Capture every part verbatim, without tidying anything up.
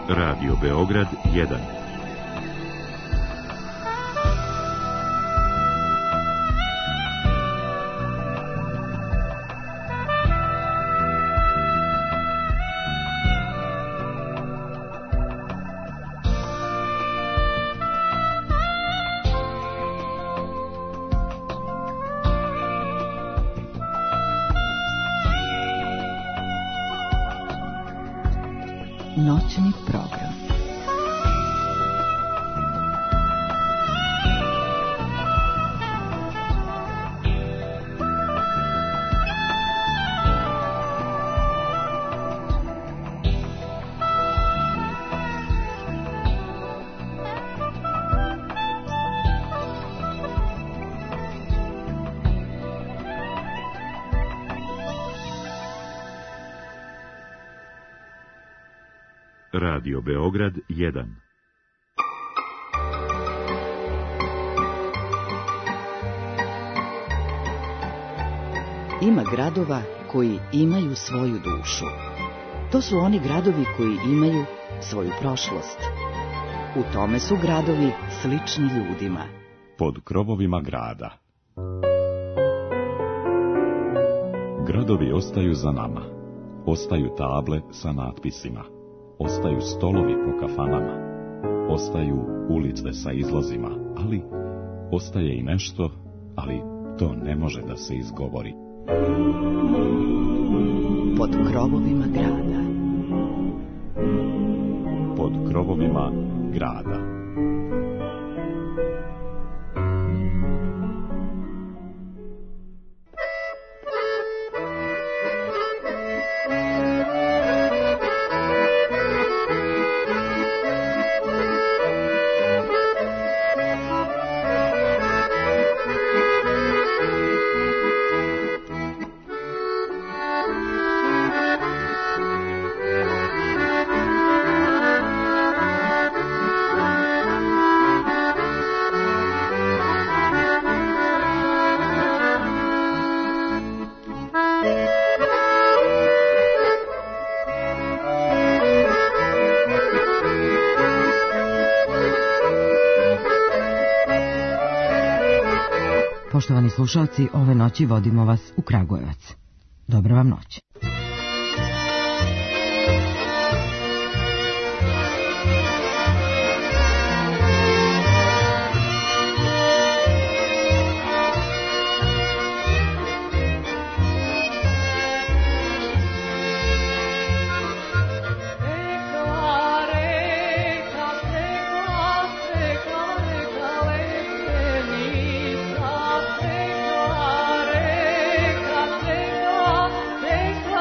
Radio Beograd jedan. Noćni program. Radio Beograd jedan. Ima gradova koji imaju svoju dušu. To su oni gradovi koji imaju svoju prošlost. U tome su gradovi slični ljudima. Pod krovovima grada. Gradovi ostaju za nama. Ostaju table sa natpisima. Ostaju stolovi po kafanama, ostaju ulice sa izlozima, ali ostaje i nešto, ali to ne može da se izgovori. Pod krovovima grada. Pod krovovima grada. Poštovani slušalci, ove noći vodimo vas u Kragujevac. Dobra vam noć. Take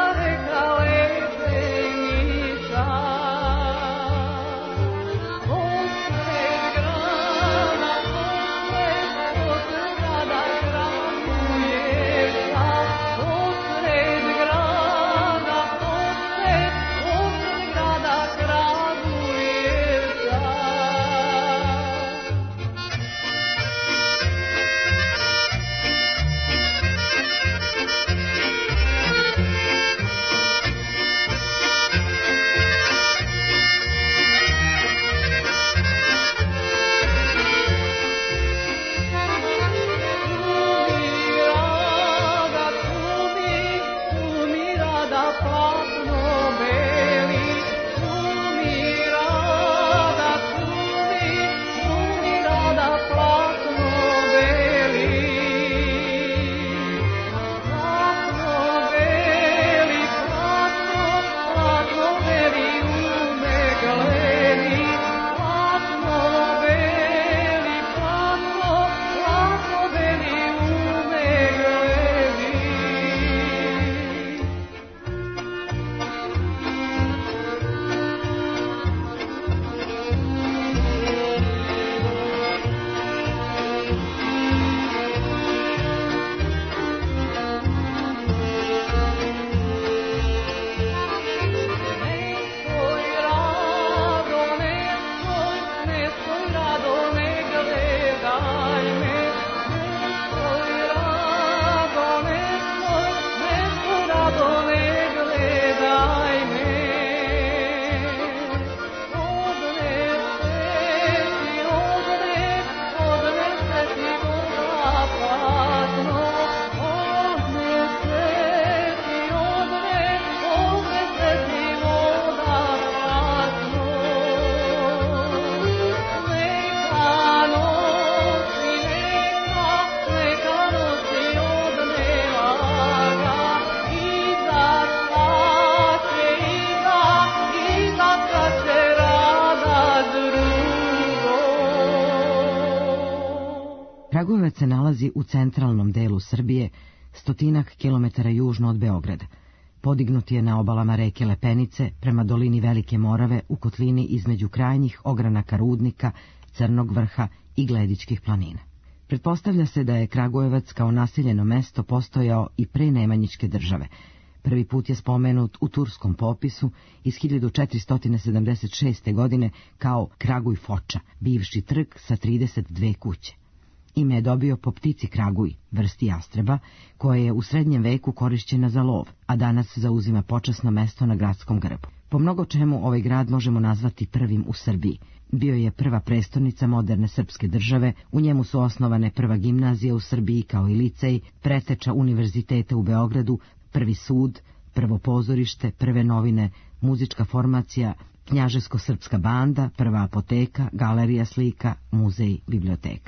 Kragujevac se nalazi u centralnom delu Srbije, stotinak kilometara južno od Beograda. Podignut je na obalama reke Lepenice prema dolini Velike Morave u kotlini između krajnjih ogranaka Rudnika, Crnog vrha i Gledičkih planina. Pretpostavlja se da je Kragujevac kao naseljeno mesto postojao i pre Nemanjićke države. Prvi put je spomenut u turskom popisu iz hiljadu četiristo sedamdeset šeste. godine kao Kraguj Foča, bivši trg sa trideset dve kuće. Ime je dobio po ptici kraguj, vrsti jastreba, koja je u srednjem veku korišćena za lov, a danas zauzima počasno mesto na gradskom grbu. Po mnogo čemu ovaj grad možemo nazvati prvim u Srbiji. Bio je prva prestolnica moderne srpske države, u njemu su osnovane prva gimnazija u Srbiji kao i licej, preteča univerziteta u Beogradu, prvi sud, prvo pozorište, prve novine, muzička formacija, knjaževsko-srpska banda, prva apoteka, galerija slika, muzej, biblioteka.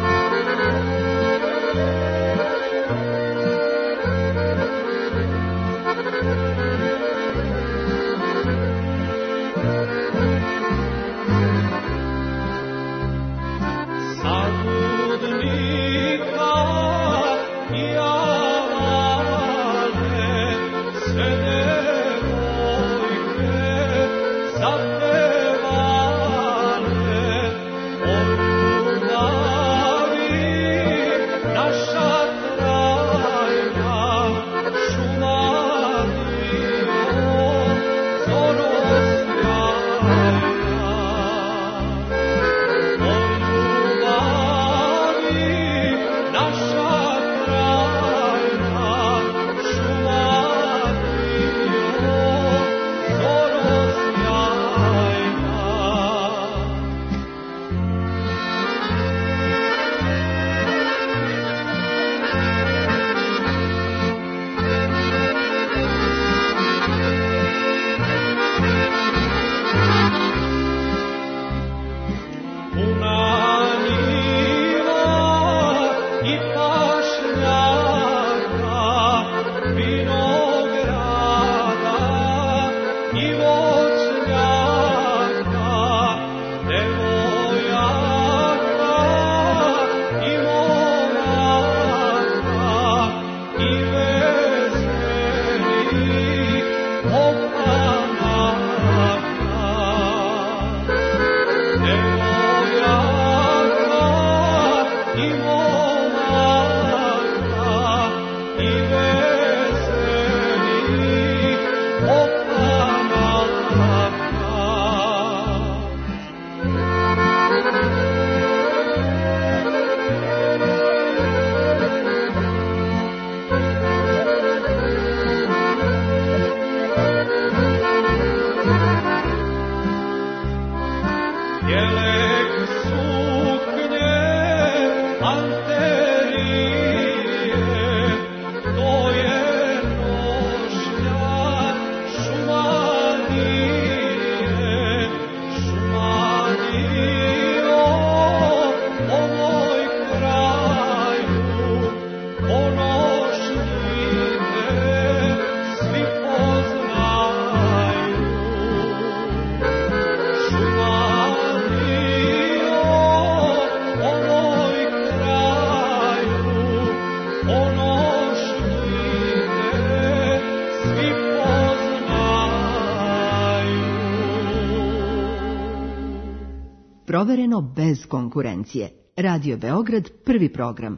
Provereno bez konkurencije. Radio Beograd, prvi program.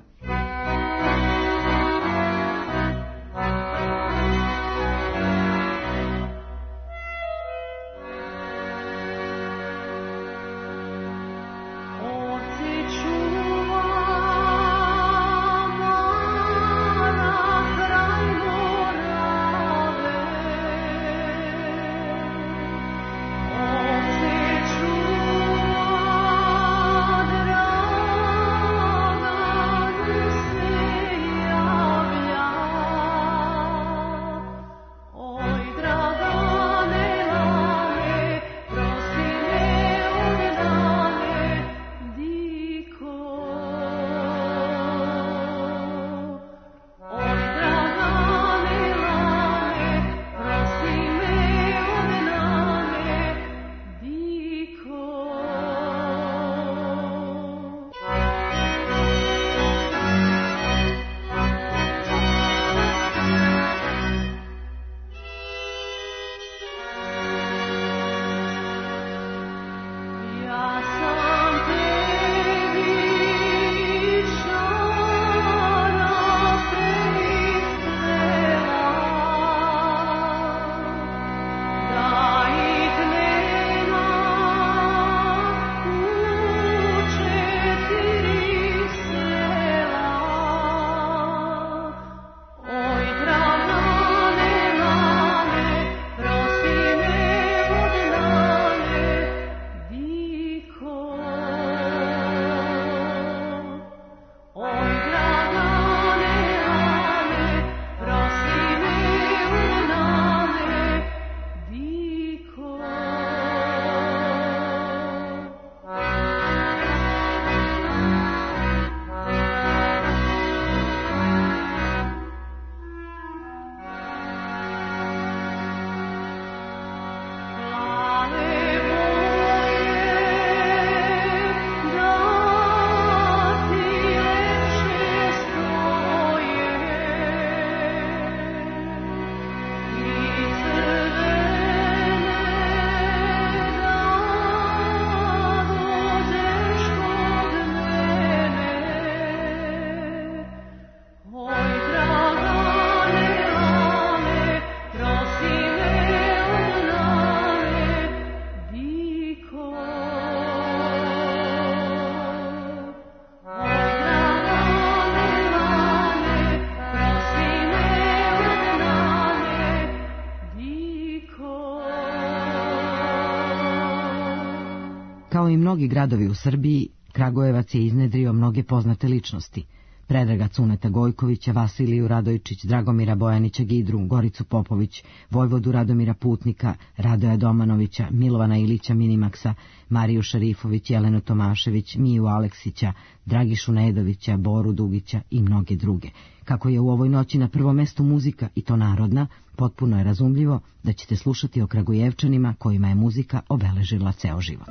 Draga Kao i mnogi gradovi u Srbiji, Kragujevac je iznedrio mnoge poznate ličnosti. Predraga Cuneta Gojkovića, Vasiliju Radojčić, Dragomira Bojanića Gidru, Goricu Popović, Vojvodu Radomira Putnika, Radoja Domanovića, Milovana Ilića Minimaksa, Mariju Šarifović, Jelenu Tomašević, Miju Aleksića, Dragišu Nedovića, Boru Dugića i mnoge druge. Kako je u ovoj noći na prvom mestu muzika, i to narodna, potpuno je razumljivo da ćete slušati o Kragujevčanima kojima je muzika obeležila ceo život.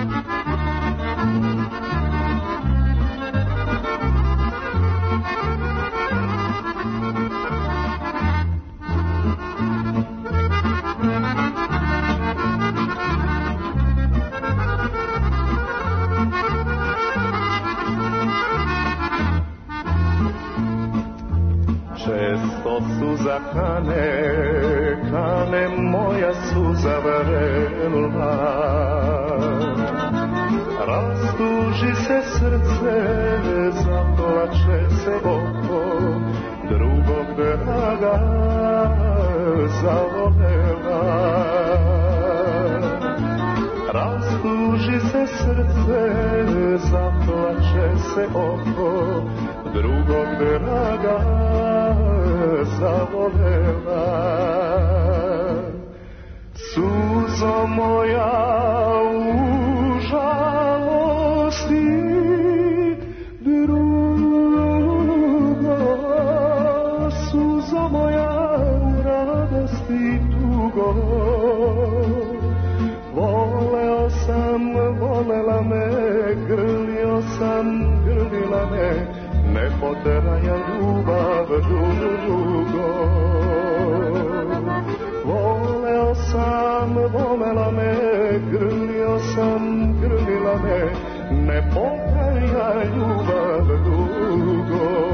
Često suza kane, kane moja suza vrela, rastuži se srce, zaplače se oko, drugog draga zavolela. Rastuži se srce, zaplače se oko, drugog draga zavolela. Suzo moja u žalosti, drugo, suzo moja u radosti, tugo. Voleo sam, volela me, grlio sam, grlila me, ne potraja ljubav dugo. Voleo sam, volela me, grlio sam, grlila me, ne potraja ljubav dugo.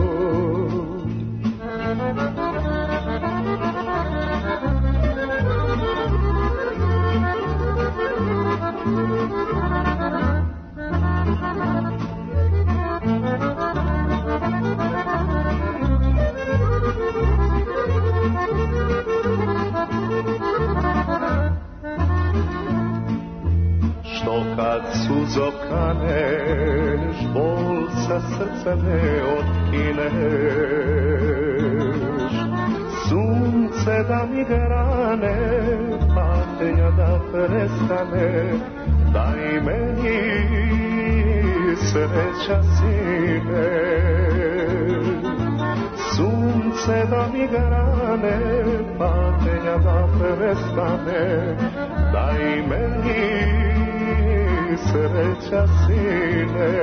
Što kad suzo kaneš, bol sa srca ne otkineš. Sunce da mi grane, patnja da prestane, daj meni sreća sine. Sunce da mi grane, patnja da prestane, daj meni sreća sine.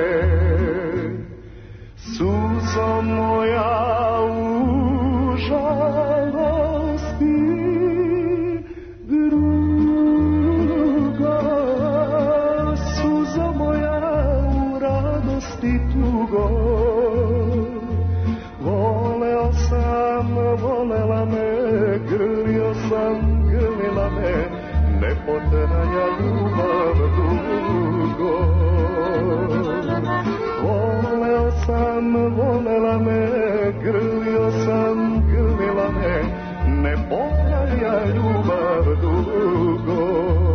Suzo moja u žalosti, druga, suzo moja u radosti, tugo. Voleo sam, volela me, grlio sam, grlila me, ne potraja ljubav dugo. Voleo sam, volela me, grlio sam, grlila me, ne potraja ljubav dugo.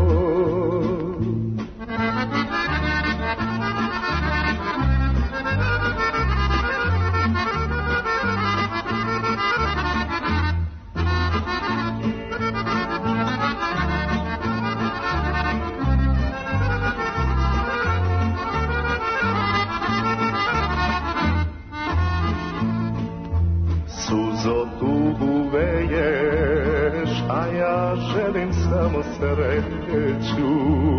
Suzo tugu veješ, a ja želim samo sreću.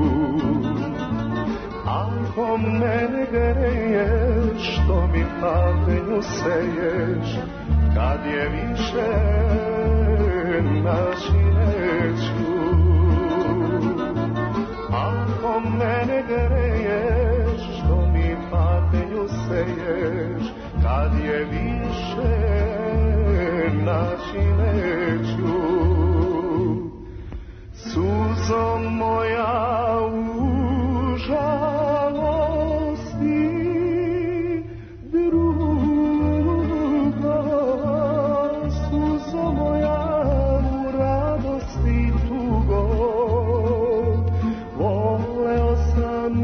Ako mene greješ, što mi patnju seješ, kad je više naći neću. Ako mene greješ, što mi patnju seješ, kad je više naći neću. Suzo moja u žalosti, druga, suzo moja u radosti, tugo. Voleo sam,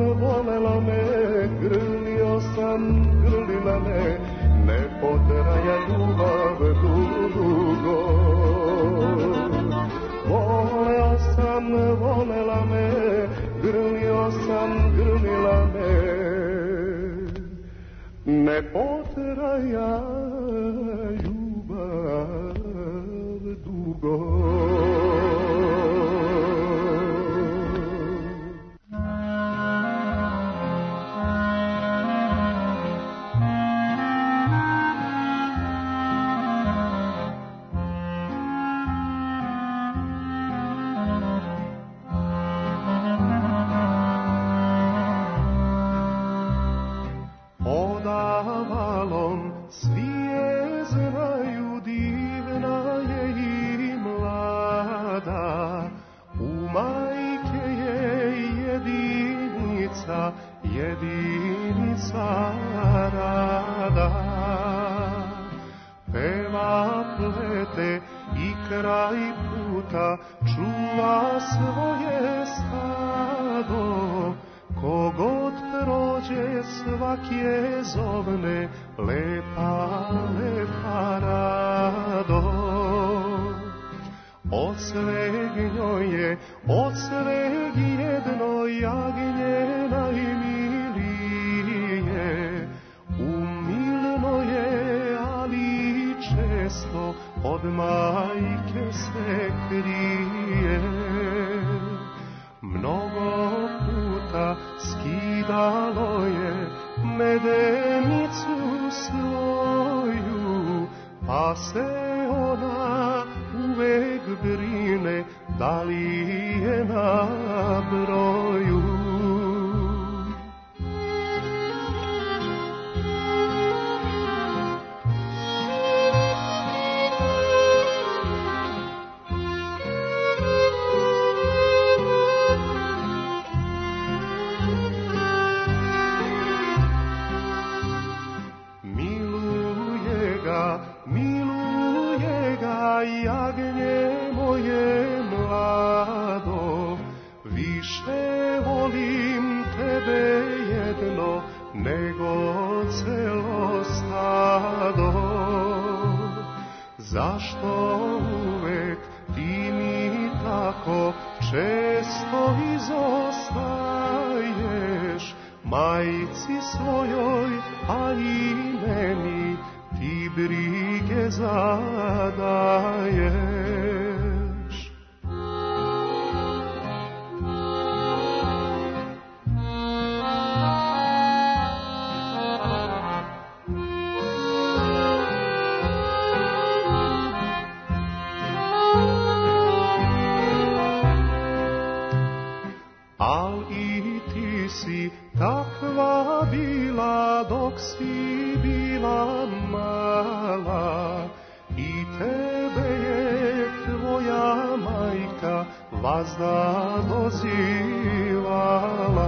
sam grlila me, ne potraja ljubav dugo. Jedinica rada, peva, plete i kraj puta čuva svoje stado. Kogod prođe svak je zovne, lepa, lepa rado. Od sveg njoj je, od sveg jedno jagnje najmilije. Umilno je, ali često od majke se krije. Mnogo puta skidalo je medenicu svoju, pa se ona uvek brine da li je na broju. Miluje ga, miluje ga, jagnje moje mlado, više volim tebe jedno nego celo stado. Zašto uvek ti mi tako često izostaješ, majci svojoj, a i meni ti brige zadaješ. Al i ti si takva bila dok si bila mala, i tebe je tvoja majka vazda dozivala.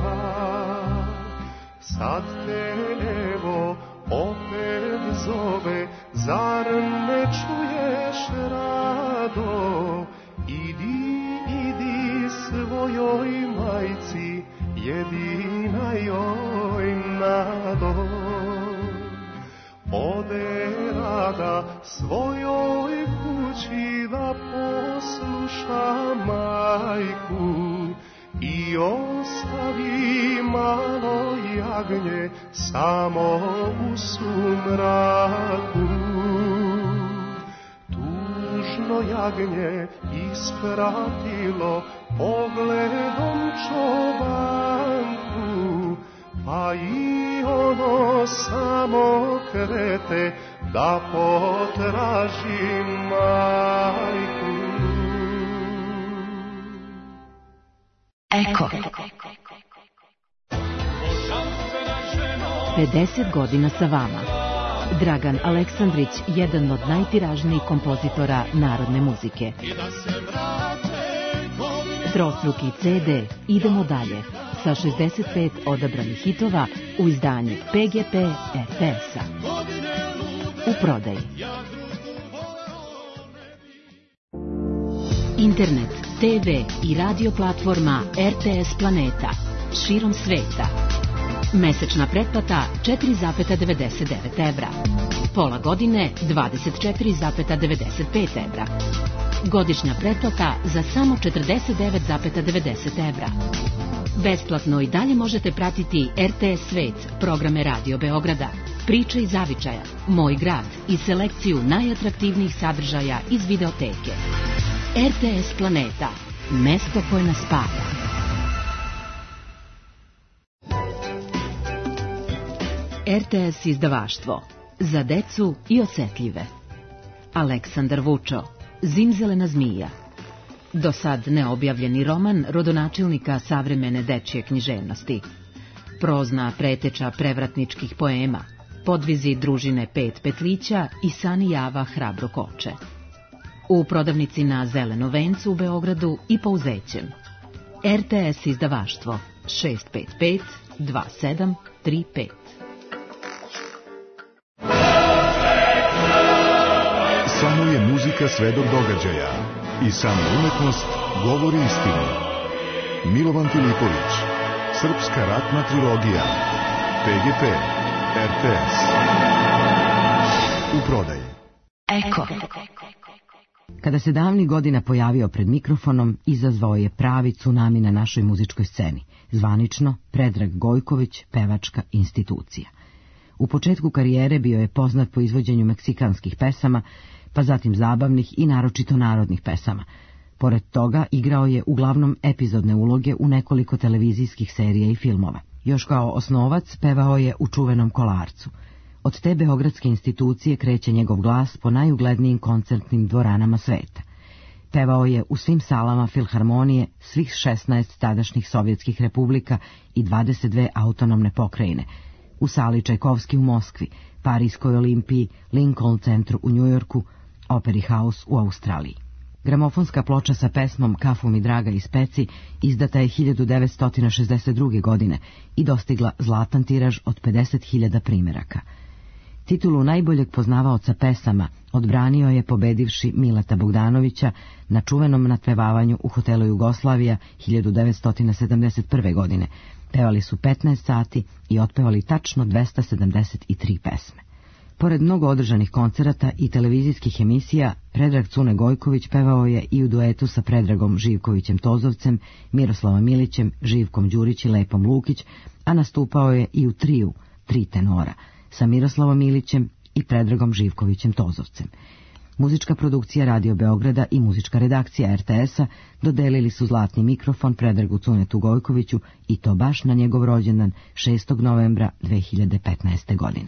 Sad te evo opet zove, zar ne čuješ rado? Idi, idi svojoj majci, jedina joj nado. Ode rada svojoj kući da posluša majku i ostavi malo jagnje samo u sumraku. Tužno jagnje ispratilo pogledom čobanku, pa i ono samo krete da potraži majku. Eko. pedeset godina sa vama. Dragan Aleksandrić, jedan od najtiražnijih kompozitora narodne muzike. Trostruki ce de Idemo dalje sa šezdeset pet odabranih hitova u izdanju pe ge pe er te es-a. U prodaji. Internet, te ve i radio platforma er te es Planeta. Širom sveta. Mesečna pretplata četiri zarez devedeset devet evra. Pola godine dvadeset četiri zarez devedeset pet evra. Godišnja pretplata za samo četrdeset devet zarez devedeset evra. Besplatno i dalje možete pratiti R T S Svet, programe Radio Beograda, Priče iz zavičaja, Moj grad i selekciju najatraktivnijih sadržaja iz videoteke. R T S Planeta, mesto koje nas spaja. R T S izdavaštvo, za decu i osetljive. Aleksandar Vučo, Zimzelena zmija. Do sad neobjavljeni roman rodonačelnika savremene dečje književnosti. Prozna preteča prevratničkih poema, podvizi družine Pet Petlića i Sani Java Hrabro koče. U prodavnici na Zeleno vencu u Beogradu i Pouzećem. R T S izdavaštvo šest pet pet dva sedam tri pet. Samo je muzika svedok događaja i samo umetnost govori istinu. Milovan Filipović, Srpska ratna trilogija, P G P, R T S. U prodaji. Eko. Kada se davnih godina pojavio pred mikrofonom, izazvao je pravi tsunami na našoj muzičkoj sceni. Zvanično, Predrag Gojković, pevačka institucija. U početku karijere bio je poznat po izvođenju meksikanskih pesama, pa zatim zabavnih i naročito narodnih pesama. Pored toga igrao je uglavnom epizodne uloge u nekoliko televizijskih serija i filmova. Još kao osnovac pevao je u čuvenom Kolarcu. Od te beogradske institucije kreće njegov glas po najuglednijim koncertnim dvoranama sveta. Pevao je u svim salama filharmonije svih šesnaest tadašnjih sovjetskih republika i dvadeset dve autonomne pokrajine, u sali Čajkovski u Moskvi, Parijskoj Olimpiji, Lincoln centru u Njujorku, Operi House u Australiji. Gramofonska ploča sa pesmom Kafu mi draga iz peci izdata je hiljadu devetsto šezdeset druge. godine i dostigla zlatan tiraž od pedeset hiljada primeraka. Titulu najboljeg poznavaoca pesama odbranio je pobedivši Mileta Bogdanovića na čuvenom natpevavanju u hotelu Jugoslavija hiljadu devetsto sedamdeset prve. godine. Pevali su petnaest sati i otpevali tačno dvesta sedamdeset tri pesme. Pored mnogo održanih koncerata i televizijskih emisija, Predrag Cune Gojković pevao je i u duetu sa Predragom Živkovićem Tozovcem, Miroslavom Milićem, Živkom Đurić i Lepom Lukić, a nastupao je i u triju, tri tenora, sa Miroslavom Milićem i Predragom Živkovićem Tozovcem. Muzička produkcija Radio Beograda i muzička redakcija R T S-a dodelili su zlatni mikrofon Predragu Cunetu Gojkoviću i to baš na njegov rođendan šestog novembra dve hiljade petnaeste. godine.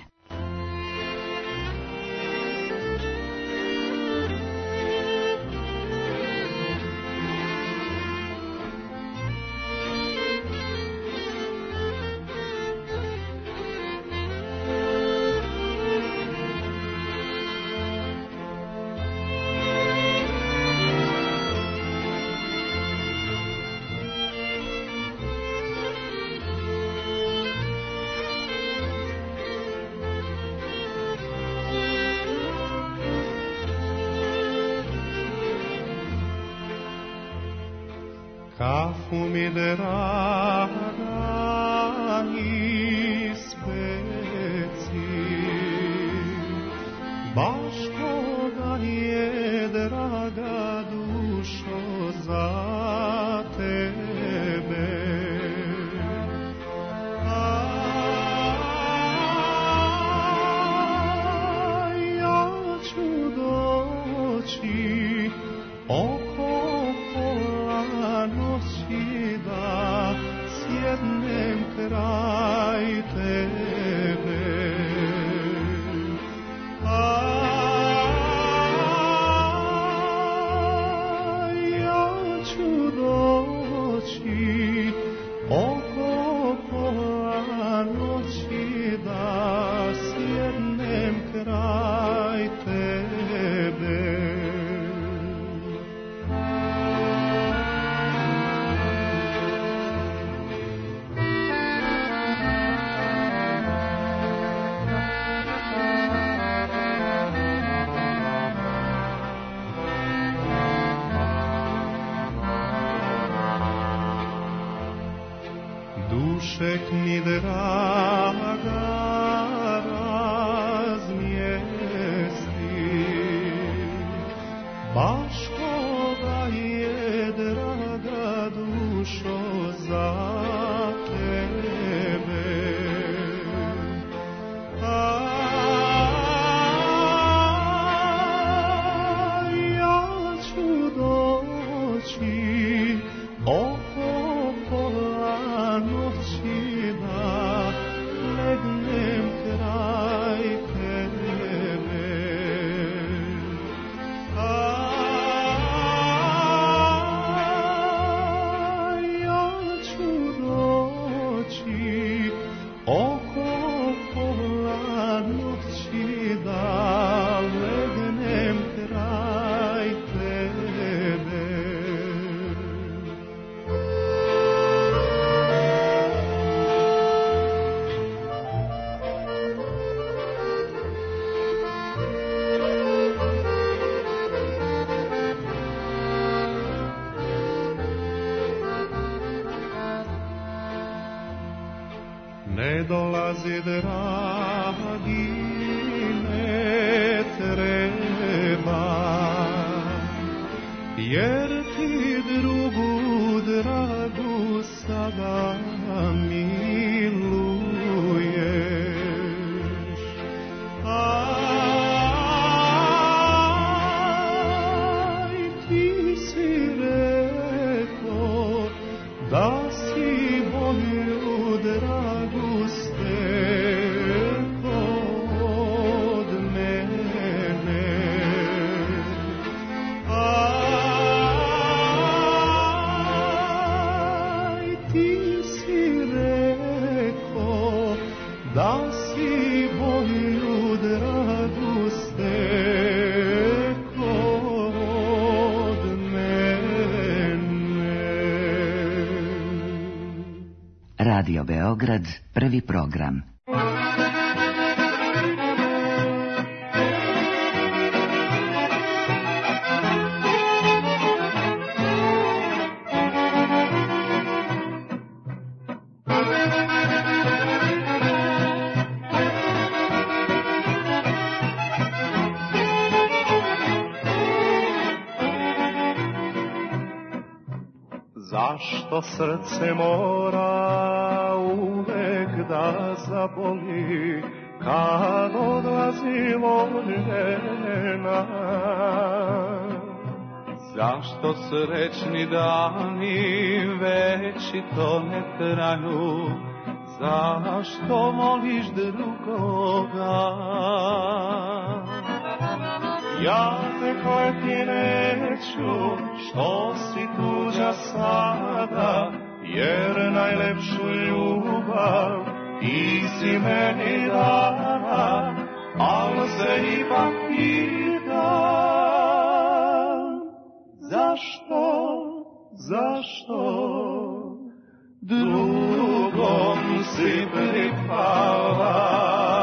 Kafu mi draga iz peci, baš koga je draga dušo za tebe. A ja ću doći oko noći da sjednem kraj tebe. dušek mi draga razmjesti, baš koga je draga dušo za tebe. A ja ću doći oko pola noći da legnem kraj tebe. A ja ću doći oko pola noći da legnem kraj tebe. Ne dolazi dragi, ne treba, jer ti drugu dragu sada miluješ. Aj, ti si rekao da si moju dragu stekao od mene. Aj, ti si rekao da si moju dragu stekao od mene. Radio Beograd, prvi program. Zašto srce mora uvek da zaboli kad odlazi voljena? Zašto srećni dani veći to ne traju? Zašto voliš drugoga? Ja te koje ti neću, što si tuđa sada, jer najlepšu ljubav ti si meni dana, al se ipak pitam, zašto, zašto drugom si pripala?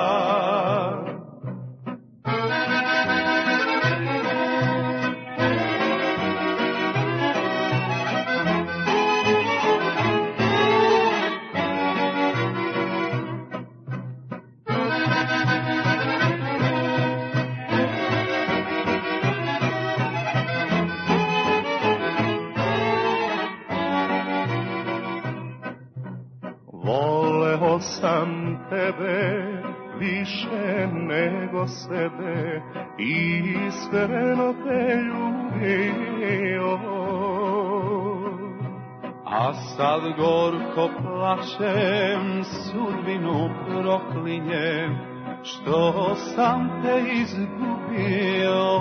Voleo sam tebe više nego sebe, iskreno te ljubio. A sad gorko plačem, sudbinu proklinjem, što sam te izgubio.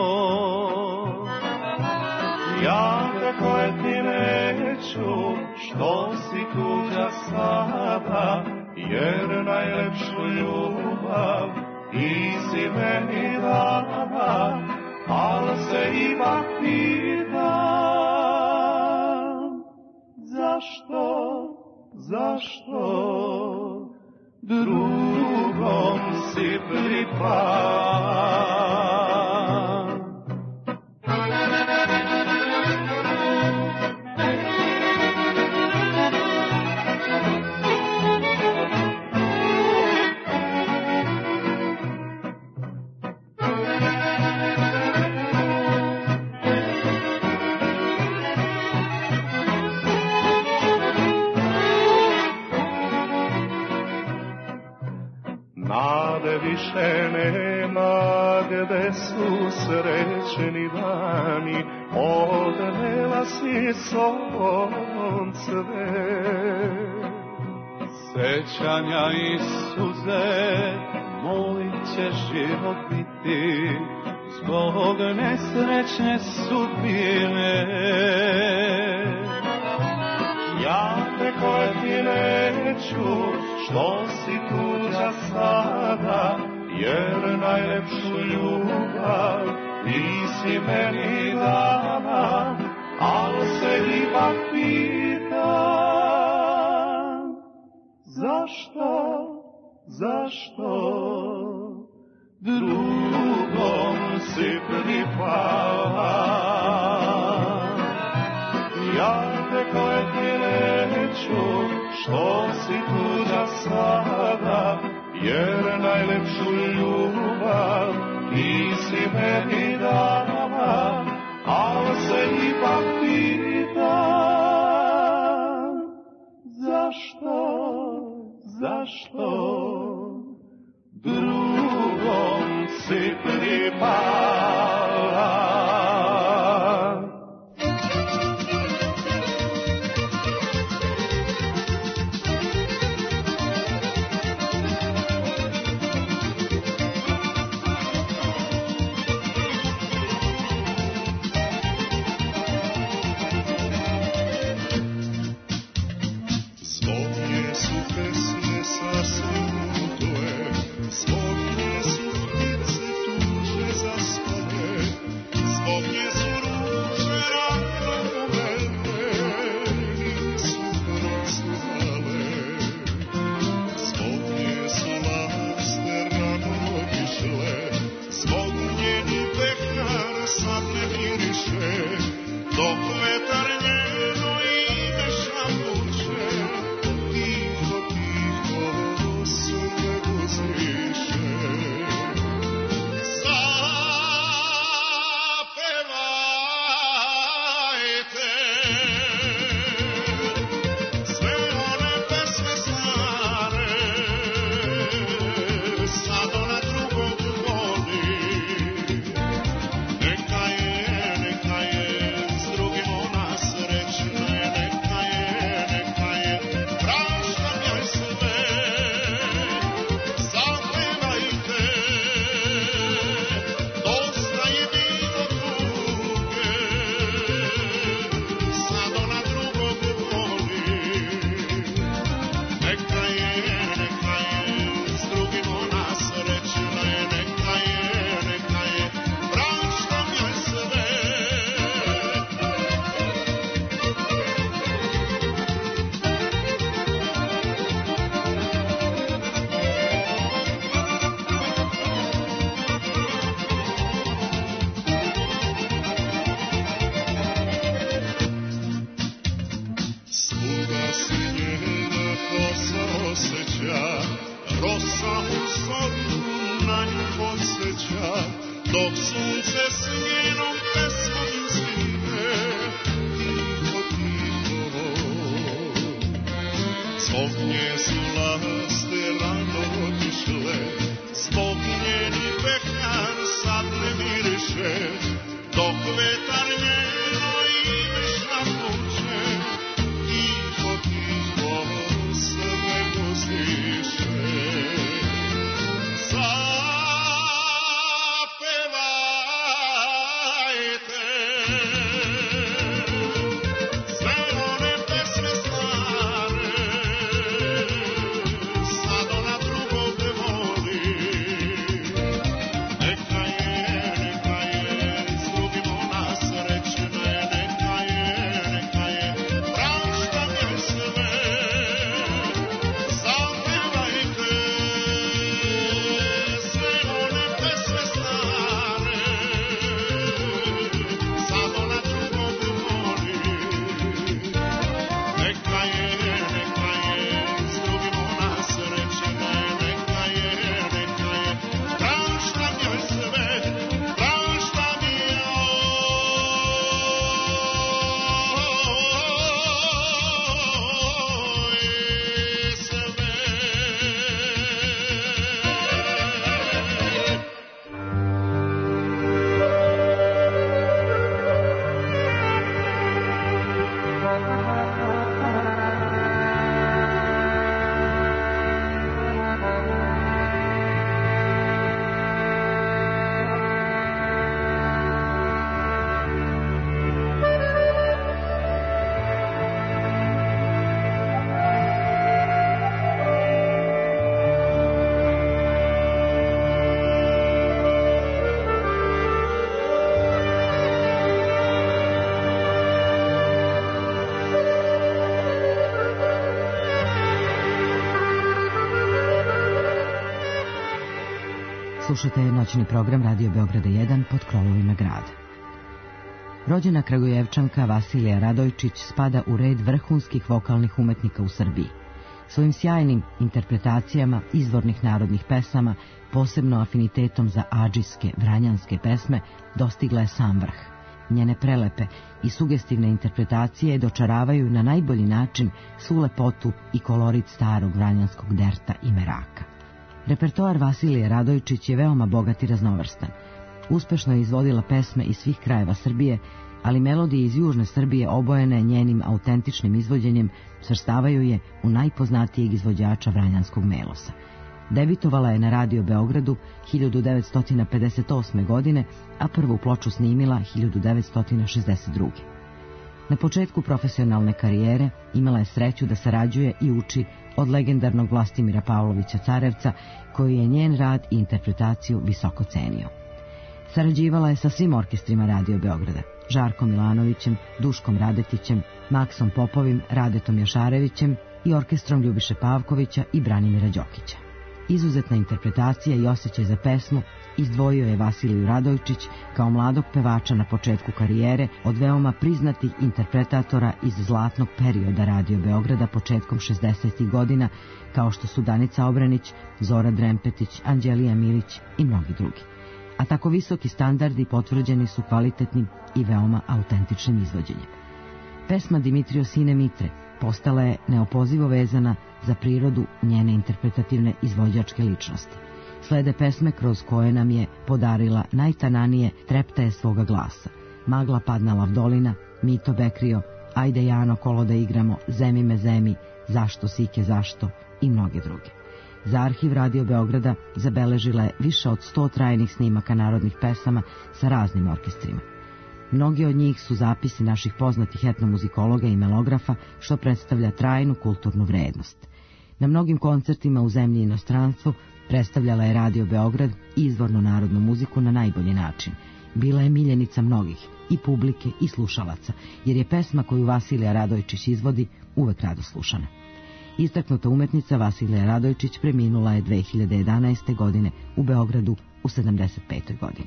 Ja te koje ti neću, što si tuđa sada, jer najlepšu ljubav ti si meni dana, al se ipak pitam, zašto, zašto drugom si pripala? nade više nema, gde su srećni dani, odnela si sonce. Sećanja i suze, moj će život biti, zbog nesrećne sudbine. Ja te koleti neću, što si tuđa sada, jer najlepšu ljubav ti si meni dala, al se ipak pitam, zašto, zašto drugom si pripala? Ja te koleti neću, što si tuđa sada, jer najlepšu ljubav ti si meni dala, al se ipak pitam, zašto, zašto drugom si pripala? Sad ona drugog voli. Slušate noćni program Radio Beograda jedan pod krovovima grada. Rođena Kragujevčanka Vasilija Radojčić spada u red vrhunskih vokalnih umetnika u Srbiji. Svojim sjajnim interpretacijama izvornih narodnih pesama, posebno afinitetom za adžijske, vranjanske pesme, dostigla je sam vrh. Njene prelepe i sugestivne interpretacije dočaravaju na najbolji način svu lepotu i kolorit starog vranjanskog derta i meraka. Repertoar Vasilije Radojčić je veoma bogat i raznovrstan. Uspešno je izvodila pesme iz svih krajeva Srbije, ali melodije iz južne Srbije obojene njenim autentičnim izvođenjem svrstavaju je u najpoznatijeg izvođača vranjanskog melosa. Debitovala je na Radio Beogradu hiljadu devetsto pedeset osme. godine, a prvu ploču snimila hiljadu devetsto šezdeset druge. Na početku profesionalne karijere imala je sreću da sarađuje i uči od legendarnog Vlastimira Pavlovića Carevca, koji je njen rad i interpretaciju visoko cenio. Sarađivala je sa svim orkestrima Radio Beograda, Žarkom Milanovićem, Duškom Radetićem, Maksom Popovim, Radetom Jašarevićem i orkestrom Ljubiše Pavkovića i Branimira Đokića. Izuzetna interpretacija i osjećaj za pesmu izdvojio je Vasiliju Radojčić kao mladog pevača na početku karijere od veoma priznatih interpretatora iz zlatnog perioda Radio Beograda početkom šezdesetih godina, kao što su Danica Obranić, Zora Drempetić, Anđelija Milić i mnogi drugi. A tako visoki standardi potvrđeni su kvalitetnim i veoma autentičnim izvođenjem. Pesma Dimitrio Sine Mitre postala je neopozivo vezana za prirodu njene interpretativne izvođačke ličnosti. Slede pesme kroz koje nam je podarila najtananije treptaje svoga glasa: Magla padna lavdolina, Mito Bekrio, Ajde Jano kolo da igramo, Zemi me zemi, Zašto sike zašto i mnoge druge. Za arhiv Radio Beograda zabeležila je više od sto trajnih snimaka narodnih pesama sa raznim orkestrima. Mnogi od njih su zapisi naših poznatih etnomuzikologa i melografa, što predstavlja trajnu kulturnu vrednost. Na mnogim koncertima u zemlji i inostranstvu predstavljala je Radio Beograd izvornu narodnu muziku na najbolji način. Bila je miljenica mnogih, i publike i slušalaca, jer je pesma koju Vasilija Radojčić izvodi uvek rado slušana. Istaknuta umetnica Vasilija Radojčić preminula je dve hiljade jedanaeste. godine u Beogradu u sedamdeset petoj. godini.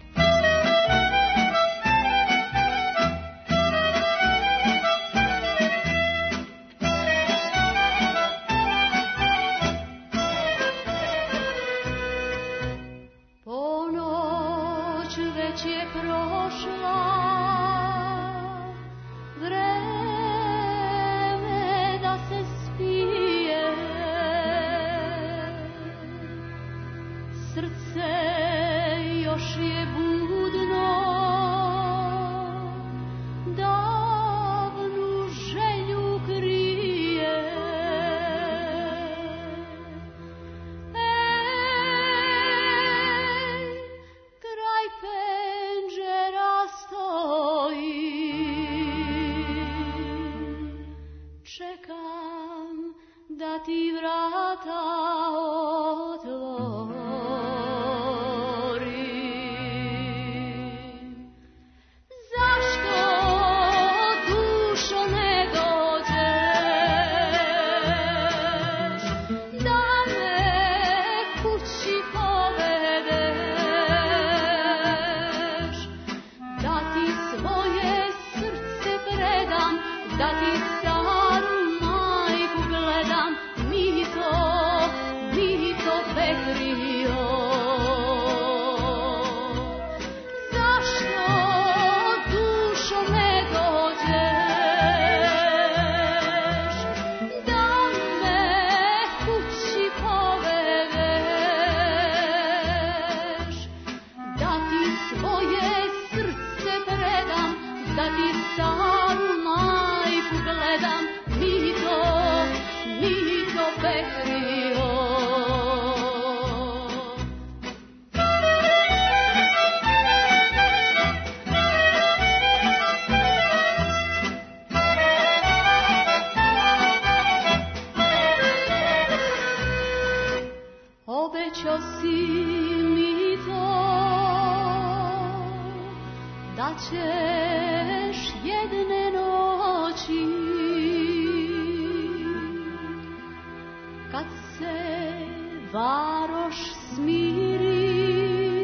Varoš smiri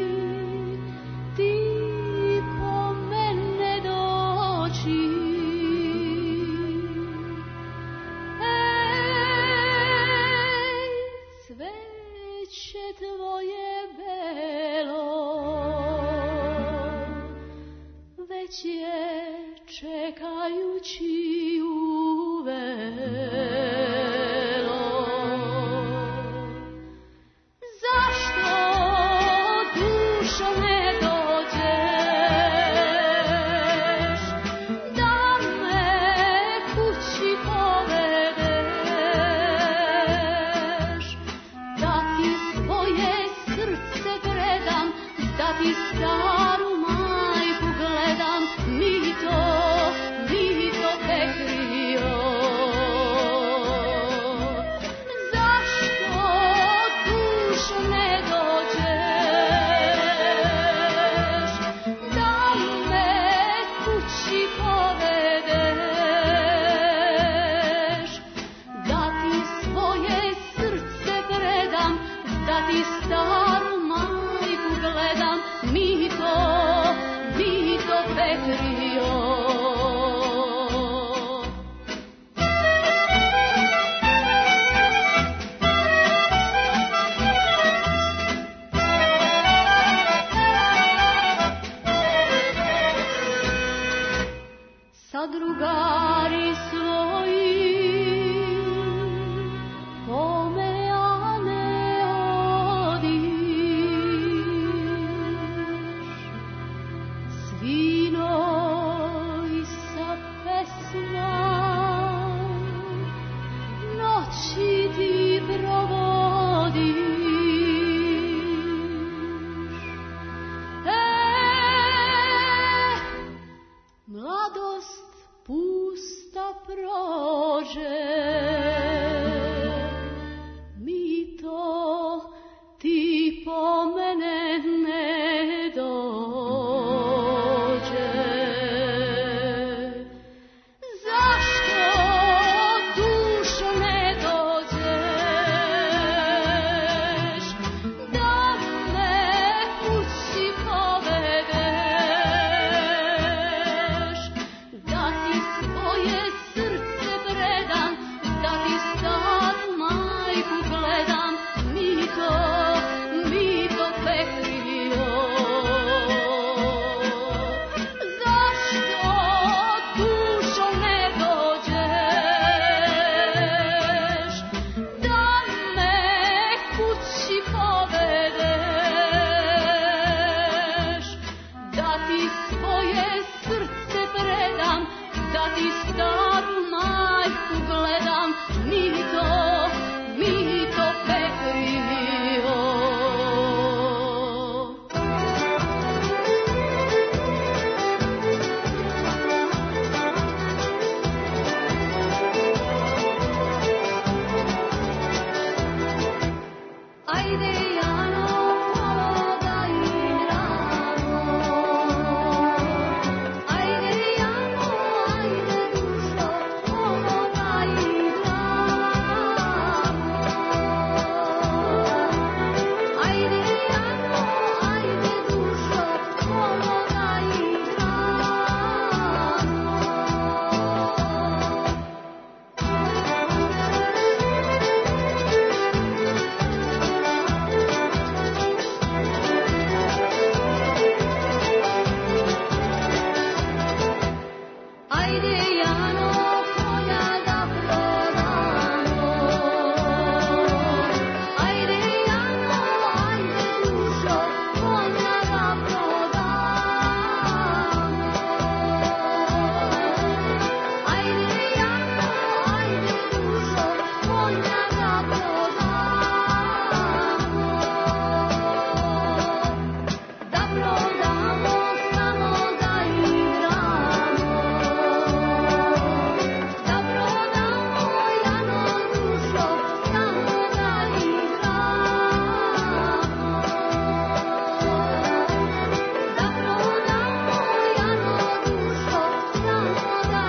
pekrio. Sa drugari svoji kome ja ne odiš, svino i sa pesma noći ti provodiš. Mladost pusta prođe, mi to ti po mene ne dođe. Zašto dušo ne dođeš, da me kući povedeš, da ti svoje srce predam, da ti staru majku gledam, mi to, mi to pekrio. Zašto dušo ne dođeš, da me kući povedeš, da ti svoje srce predam, da ti staru majku gledam, mi to, mi to pekrio. Ajde Jano, da igramo. Ajde Jano, ajde dušo, da igramo. Ajde Jano, ajde dušo, da Ajde Jano, konja da prodamo. Ajde Jano, ajde dušo, konja da prodamo. Ajde Jano, ajde dušo, konja da prodamo. Da prodamo samo da igramo. Da prodamo Jano dušo, samo da igramo. Da prodamo Jano dušo, samo da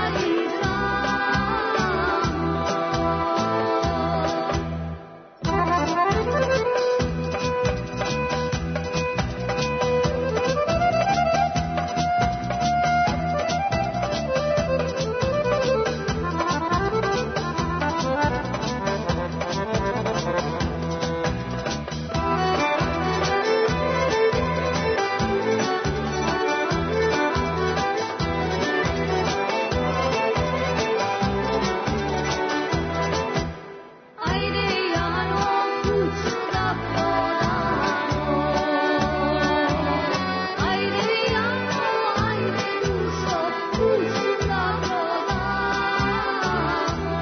Ajde Jano, kuću da prodamo. Ajde Jano, ajde dušo, kuću da prodamo.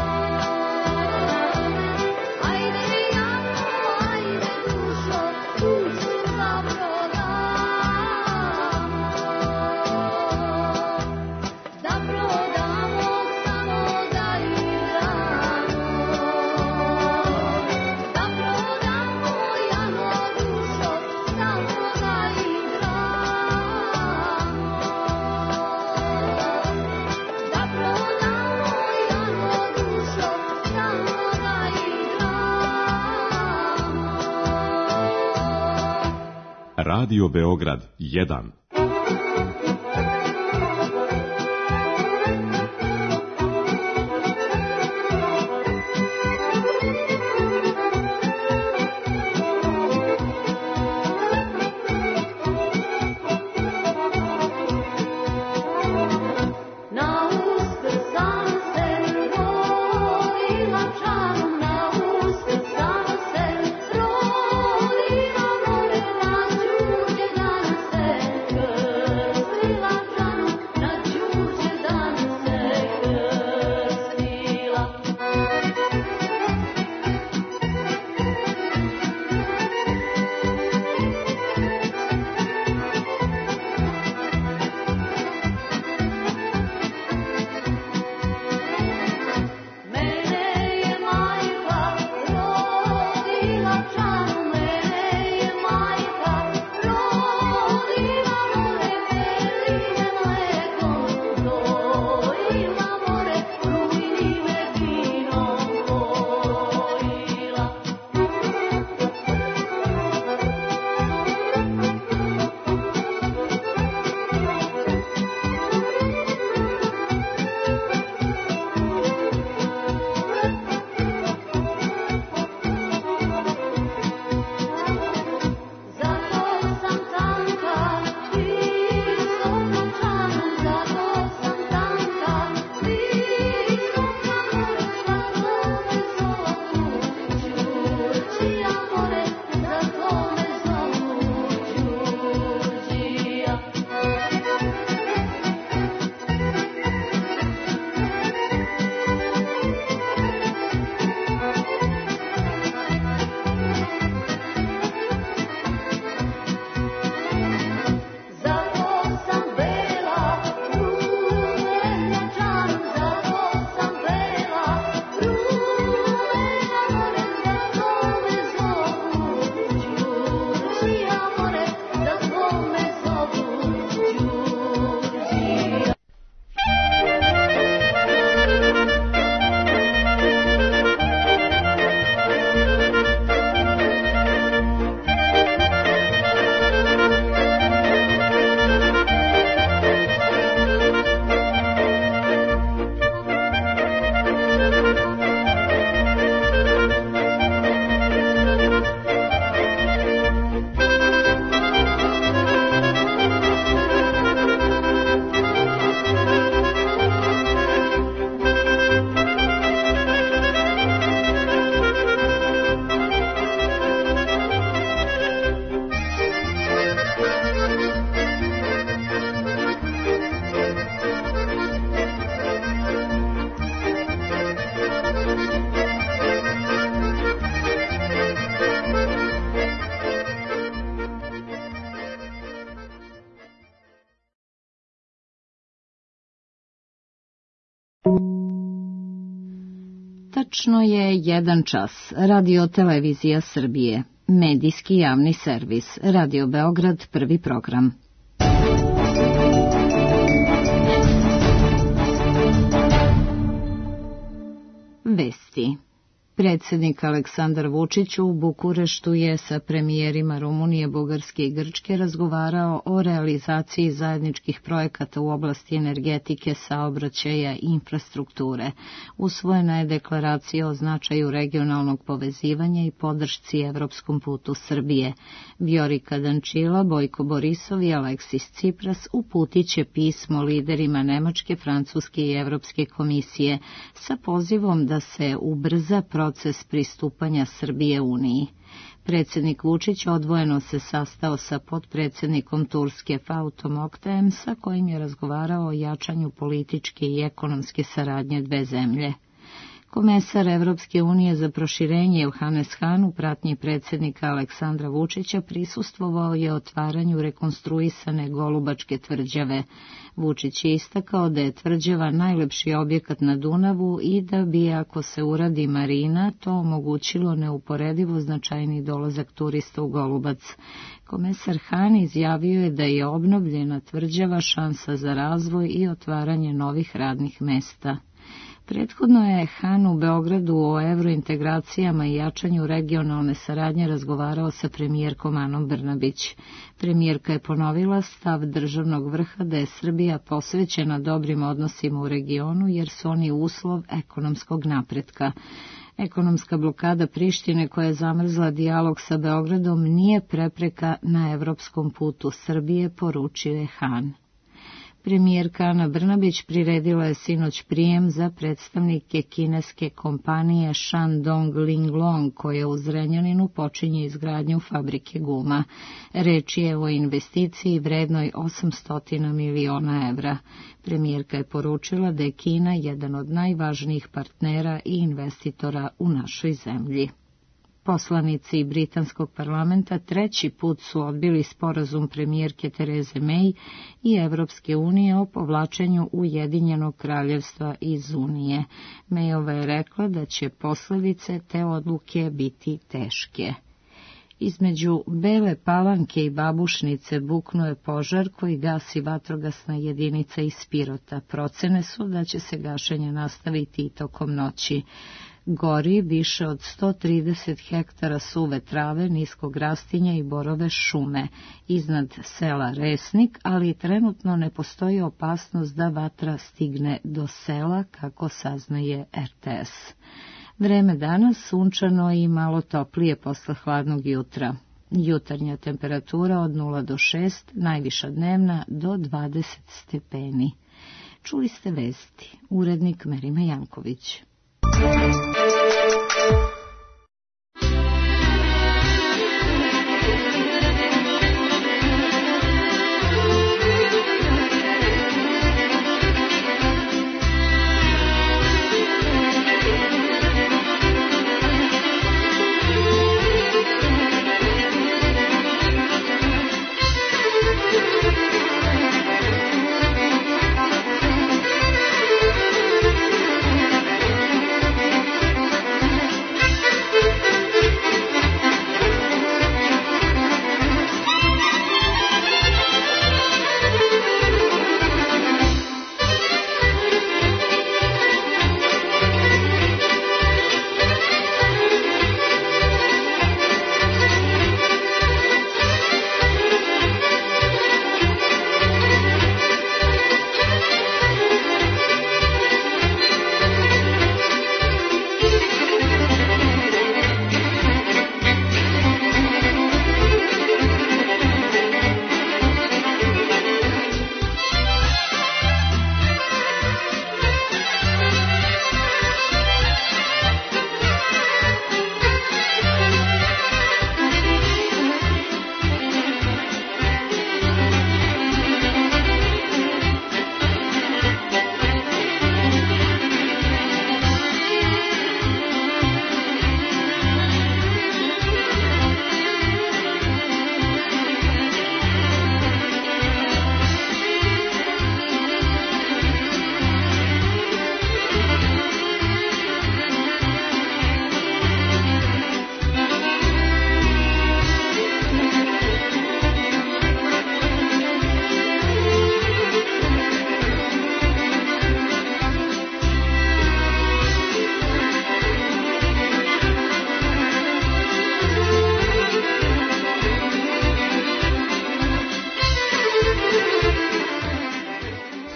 Ajde Jano, ajde dušo, kuću da prodamo. Da prodamo samo da igramo. Da prodamo Jano dušo, samo da igramo. Da prodamo Jano dušo, samo da igramo. Radio Beograd jedan. Tačno je jedan čas. Radio Televizija Srbije. Medijski javni servis. Radio Beograd, prvi program. Vesti. Predsjednik Aleksandar Vučić u Bukureštu je sa premijerima Rumunije, Bugarske i Grčke razgovarao o realizaciji zajedničkih projekata u oblasti energetike, saobraćaja i infrastrukture. Usvojena je deklaracija o značaju regionalnog povezivanja i podršci evropskom putu Srbije. Vjorika Dančila, Bojko Borisov i Aleksis Cipras uputit će pismo liderima Nemačke, Francuske i Evropske komisije sa pozivom da se ubrza proces proces pristupanja Srbije Uniji. Predsjednik Vučić odvojeno se sastao sa potpredsjednikom Turske Fautom Oktajem, sa kojim je razgovarao o jačanju političke i ekonomske saradnje dve zemlje. Komesar Evropske unije za proširenje Johannes Hahn u pratnji predsjednika Aleksandra Vučića prisustvovao je otvaranju rekonstruisane Golubačke tvrđave. Vučić je istakao da je tvrđava najlepši objekat na Dunavu i da bi, ako se uradi marina, to omogućilo neuporedivo značajni dolazak turista u Golubac. Komesar Hahn izjavio je da je obnovljena tvrđava šansa za razvoj i otvaranje novih radnih mesta. Prethodno je Hahn u Beogradu o evrointegracijama i jačanju regionalne saradnje razgovarao sa premijerkom Anom Brnabić. Premijerka je ponovila stav državnog vrha da je Srbija posvećena dobrim odnosima u regionu jer su oni uslov ekonomskog napretka. Ekonomska blokada Prištine koja je zamrzla dijalog sa Beogradom nije prepreka na evropskom putu Srbije, poručio je Hahn. Premijerka Ana Brnabić priredila je sinoć prijem za predstavnike kineske kompanije Shandong Linglong, koja u Zrenjaninu počinje izgradnju fabrike guma. Reč je o investiciji vrednoj osamsto miliona evra. Premijerka je poručila da je Kina jedan od najvažnijih partnera i investitora u našoj zemlji. Poslanici britanskog parlamenta treći put su odbili sporazum premijerke Tereze May i Evropske unije o povlačenju Ujedinjenog kraljevstva iz Unije. Mayova je rekla da će posljedice te odluke biti teške. Između Bele Palanke i Babušnice buknuo je požar koji gasi vatrogasna jedinica iz Pirota. Procene su da će se gašenje nastaviti i tokom noći. Gori više od sto trideset hektara suve trave, niskog rastinja i borove šume iznad sela Resnik, ali trenutno ne postoji opasnost da vatra stigne do sela, kako saznaje R T S. Vreme danas sunčano i malo toplije posle hladnog jutra. Jutarnja temperatura od nula do šest, najviša dnevna do dvadeset stepeni. Čuli ste vesti. Urednik Merima Janković.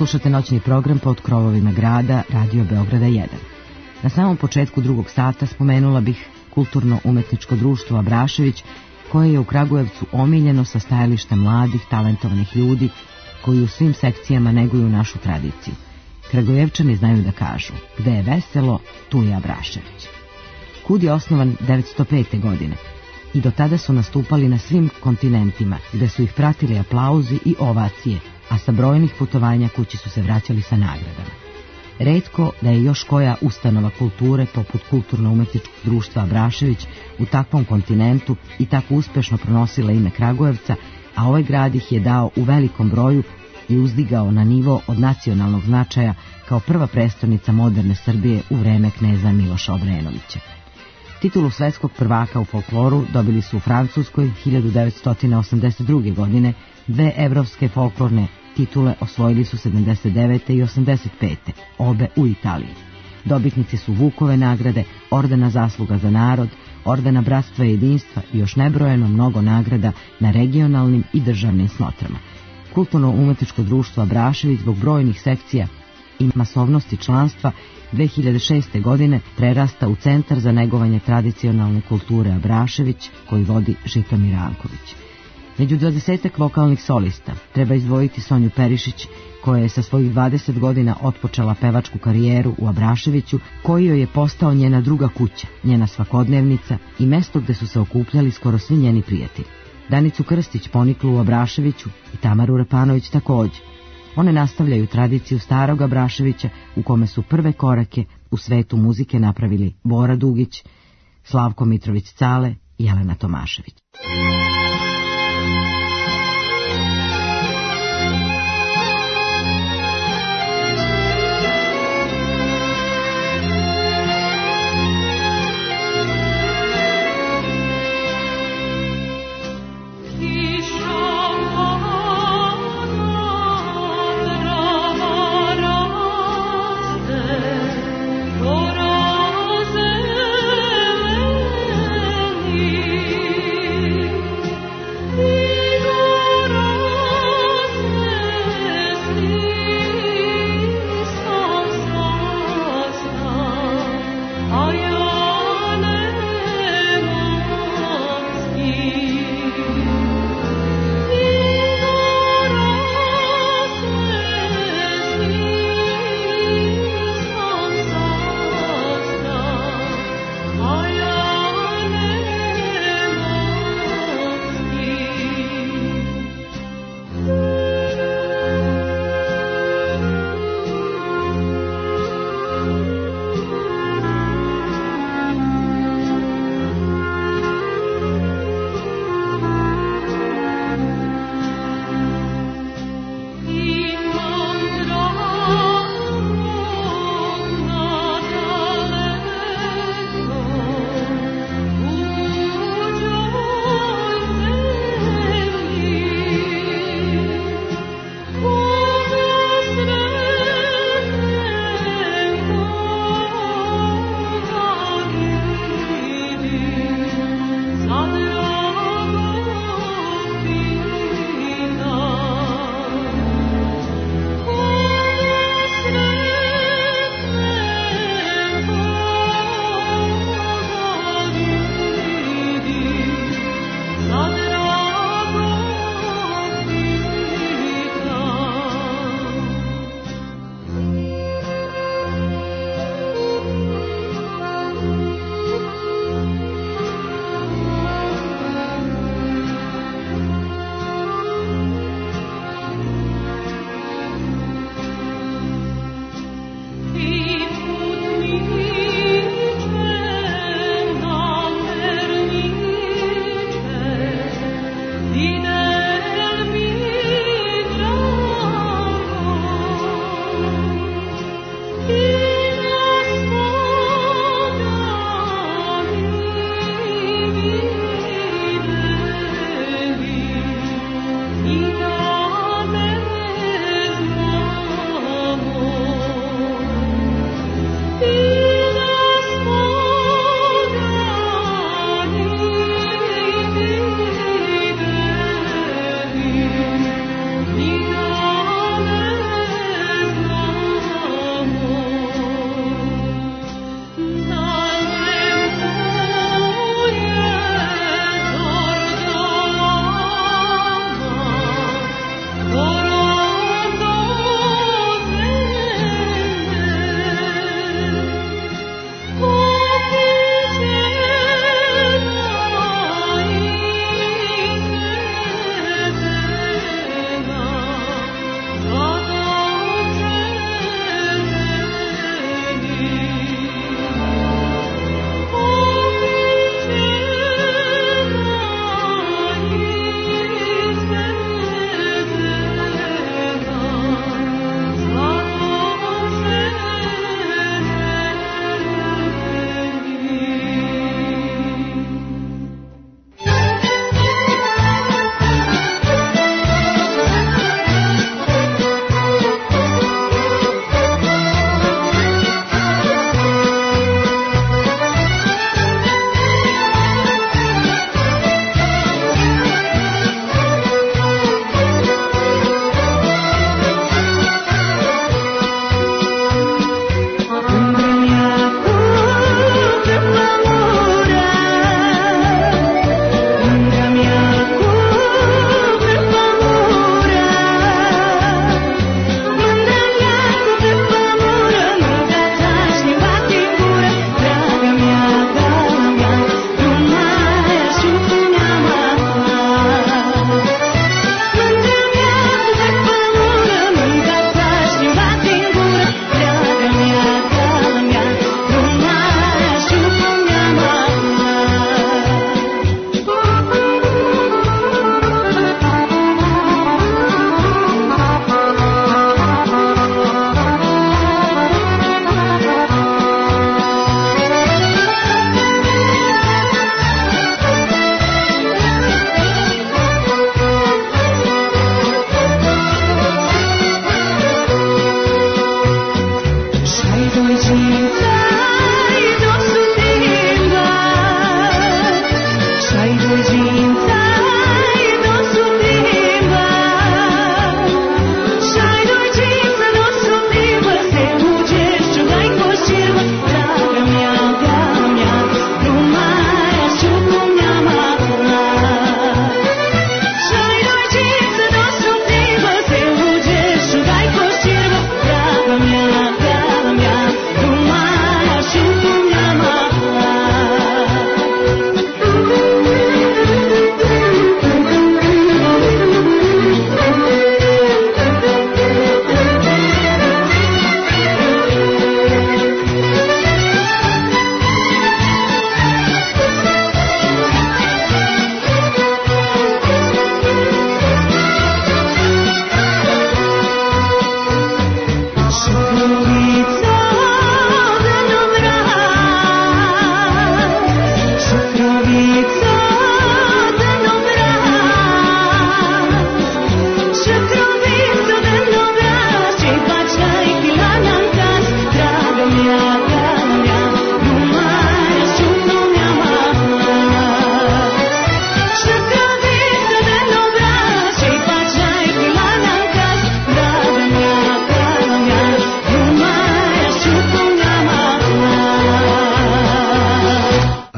Slušate noćni program pod krovovima grada Radio Beograda jedan. Na samom početku drugog sata spomenula bih kulturno-umetničko društvo Abrašević, koje je u Kragujevcu omiljeno sa stajališta mladih, talentovanih ljudi koji u svim sekcijama neguju našu tradiciju. Kragujevčani znaju da kažu, gde je veselo, tu je Abrašević. Kud je osnovan devetsto pete. godine i do tada su nastupali na svim kontinentima, gde su ih pratili aplauzi i ovacije, a sa brojnih putovanja kući su se vraćali sa nagradama. Retko da je još koja ustanova kulture poput kulturno-umetničkog društva Abrašević u takvom kontinentu i tako uspešno pronosila ime Kragujevca, a ovaj grad ih je dao u velikom broju i uzdigao na nivo od nacionalnog značaja kao prva prestonica moderne Srbije u vreme kneza Miloša Obrenovića. Titulu svetskog prvaka u folkloru dobili su u Francuskoj hiljadu devetsto osamdeset druge. godine, dve evropske folklorne titule osvojili su sedamdeset devete i osamdeset pete. obe u Italiji. Dobitnici su Vukove nagrade, ordena zasluga za narod, ordena bratstva i jedinstva i još nebrojeno mnogo nagrada na regionalnim i državnim snotrama. Kulturno-umetničko društvo Abrašević zbog brojnih sekcija i masovnosti članstva dve hiljade šeste. godine prerasta u Centar za negovanje tradicionalne kulture Abrašević, koji vodi Žitomir Ranković. Među dvadesetak vokalnih solista treba izdvojiti Sonju Perišić, koja je sa svojih dvadeset godina otpočela pevačku karijeru u Abraševiću, koji joj je postao njena druga kuća, njena svakodnevnica i mesto gde su se okupljali skoro svi njeni prijatelji. Danicu Krstić poniklu u Abraševiću i Tamaru Repanović također. One nastavljaju tradiciju starog Abraševića u kome su prve korake u svetu muzike napravili Bora Dugić, Slavko Mitrović-Cale i Jelena Tomašević. Thank you.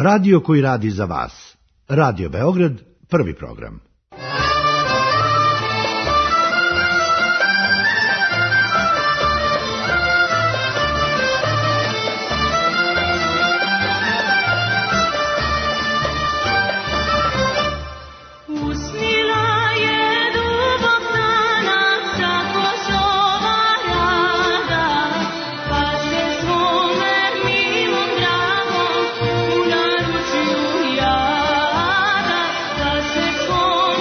Radio koji radi za vas. Radio Beograd, prvi program. Oh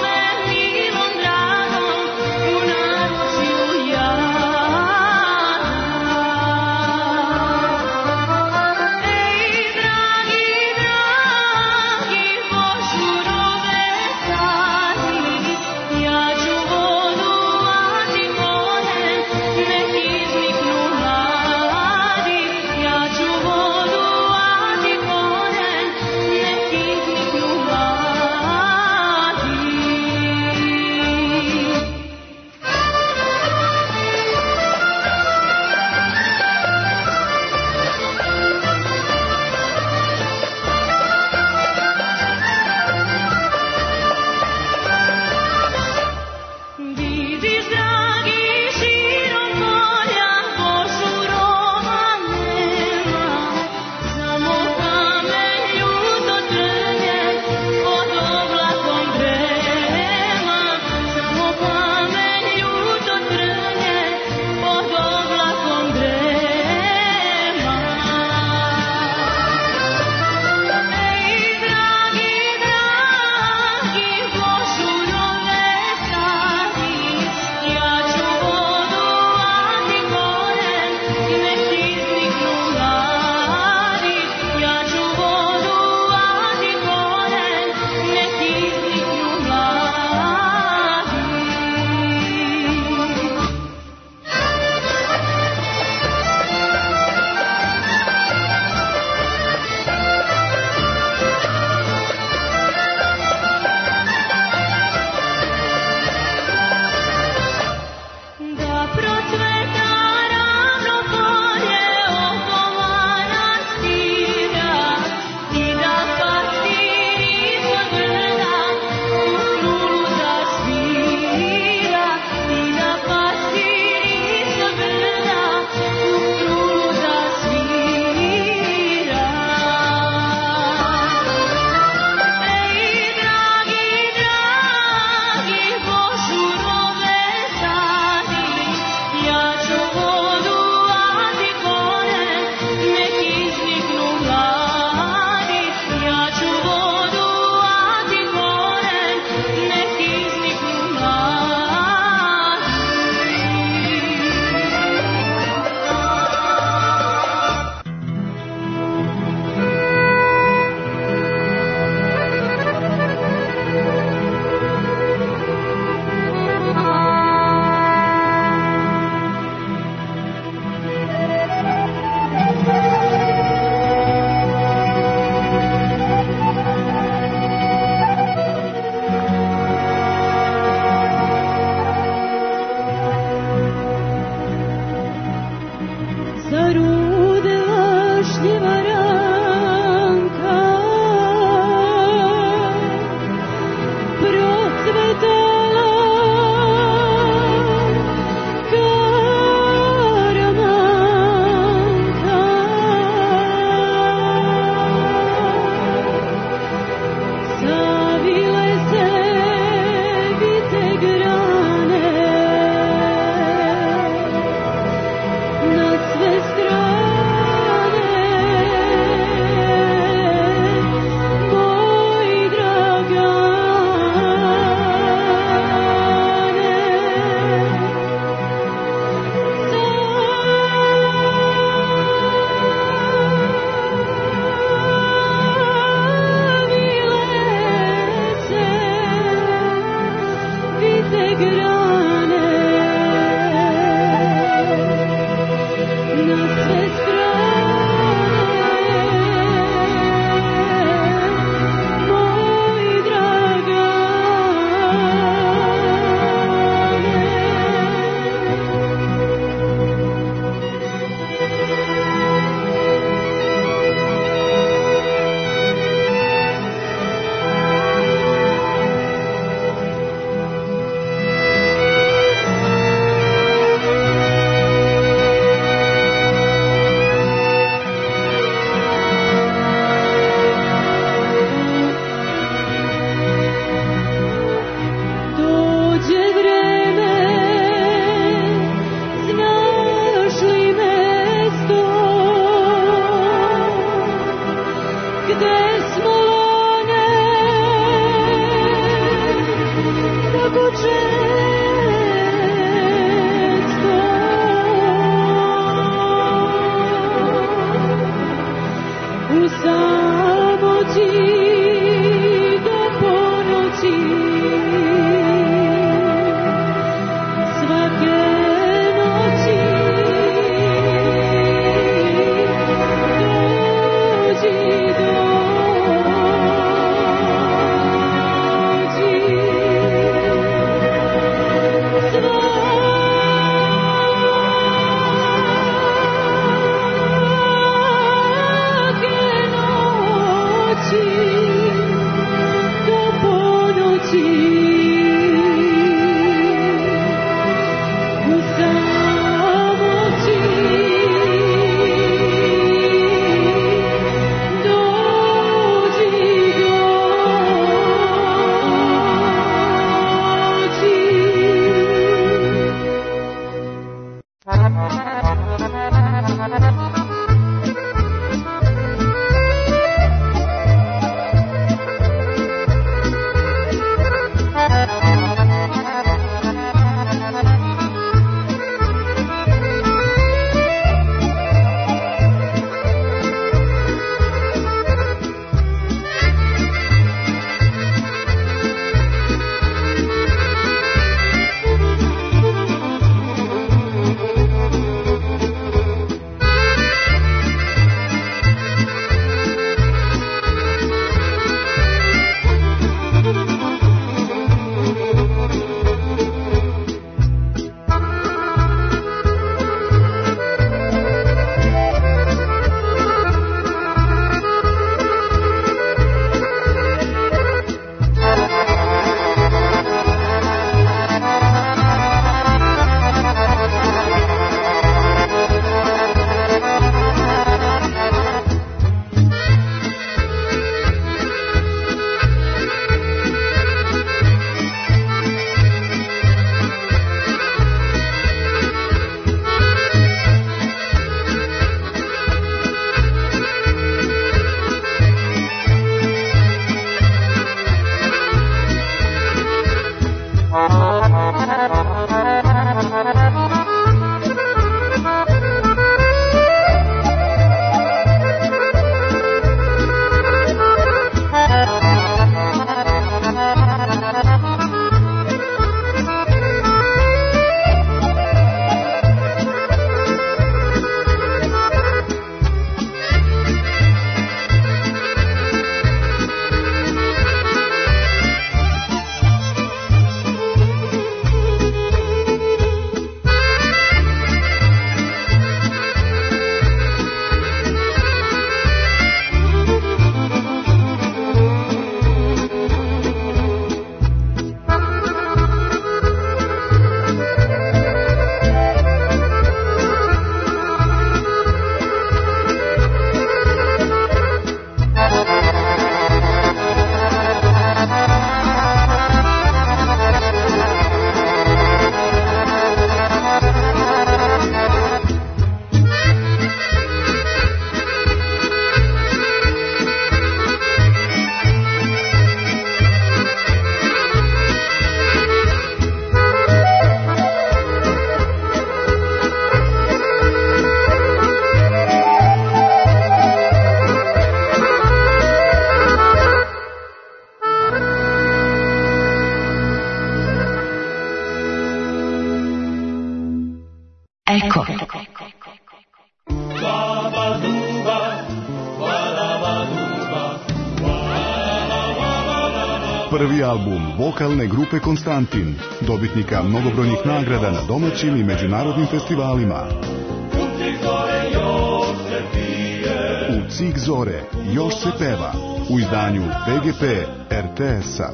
Eko. Prvi album vokalne grupe Konstantin, dobitnika mnogobrojnih nagrada na domaćim i međunarodnim festivalima. U Cik zore još se peva, u izdanju P G P R T S-a.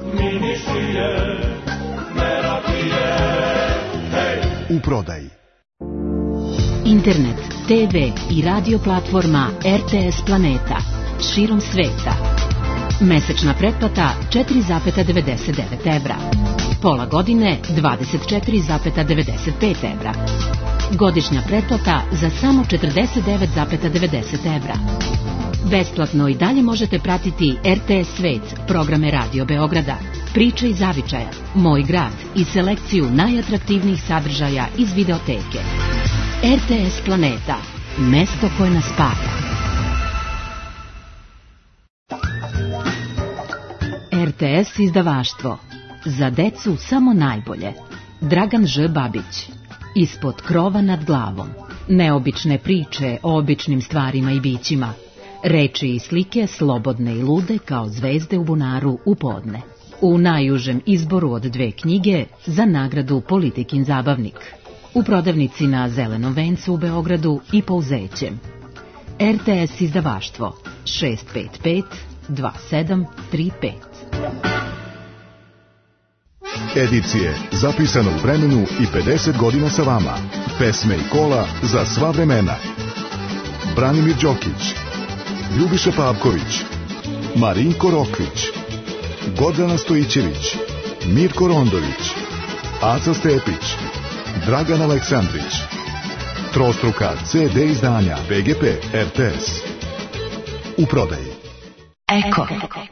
U prodaji. Internet, te ve i radio platforma R T S Planeta širom sveta. Mesečna pretplata četiri zarez devedeset devet evra. Pola godine dvadeset četiri zarez devedeset pet evra. Godišnja pretplata za samo četrdeset devet zarez devedeset evra. Besplatno i dalje možete pratiti R T S Svet, programe Radio Beograda, Priče iz zavičaja, Moj grad i selekciju najatraktivnijih sadržaja iz videoteke. R T S Planeta, mesto koje nas spaja. R T S izdavaštvo. Za decu samo najbolje. Dragan Ž. Babić. Ispod krova nad glavom. Neobične priče o običnim stvarima i bićima. Reči i slike slobodne i lude kao zvezde u bunaru u podne. U najužem izboru od dve knjige za nagradu Politikin zabavnik. U prodavnici na Zelenom vencu u Beogradu i Pouzećem. R T S izdavaštvo šest pet pet dva sedam tri pet. Edicije zapisane u vremenu i pedeset godina sa vama. Pesme i kola za sva vremena. Branimir Đokić, Ljubiša Pavković, Marinko Rokvić, Gordana Stojićević, Mirko Rondović, Aca Stepić, Dragan Aleksandrić. Trostruka C D izdanja P G P R T S. U prodaji. Eko.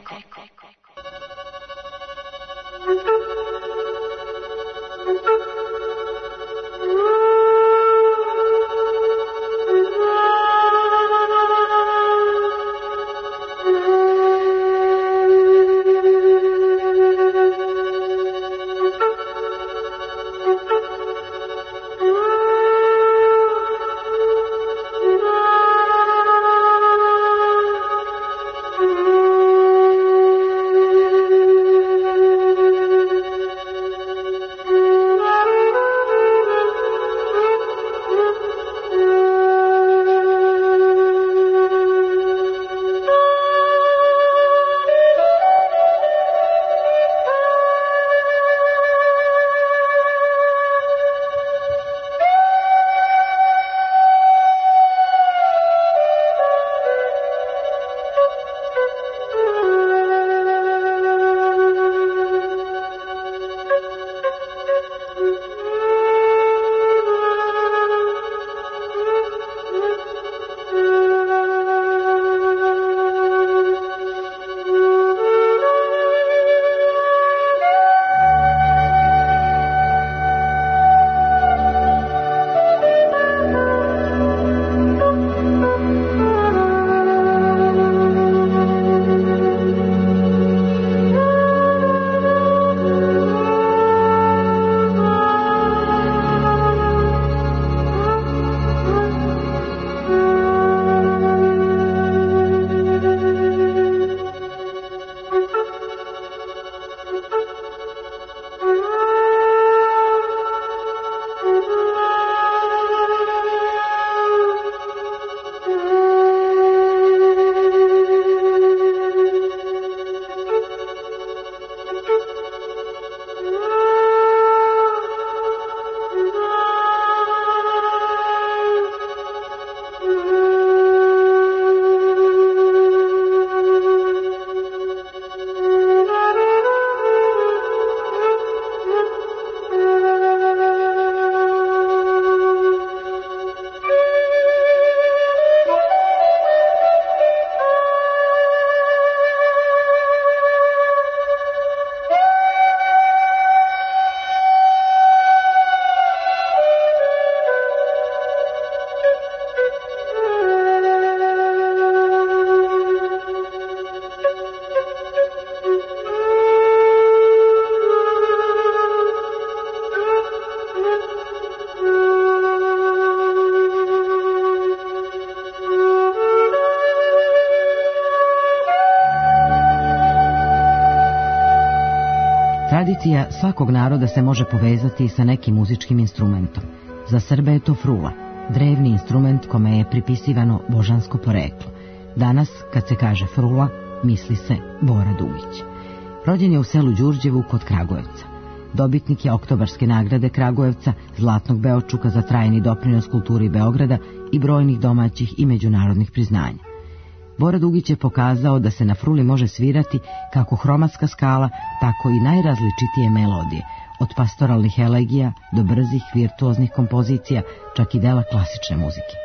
Tradicija svakog naroda se može povezati sa nekim muzičkim instrumentom. Za Srbe je to frula, drevni instrument kome je pripisivano božansko poreklo. Danas, kad se kaže frula, misli se Bora Dugić. Rođen je u selu Đurđevu kod Kragujevca. Dobitnik je Oktobarske nagrade Kragujevca, Zlatnog Beočuka za trajni doprinos kulturi Beograda i brojnih domaćih i međunarodnih priznanja. Bora Dugić je pokazao da se na fruli može svirati kako hromatska skala, tako i najrazličitije melodije, od pastoralnih elegija do brzih virtuoznih kompozicija, čak i dela klasične muzike.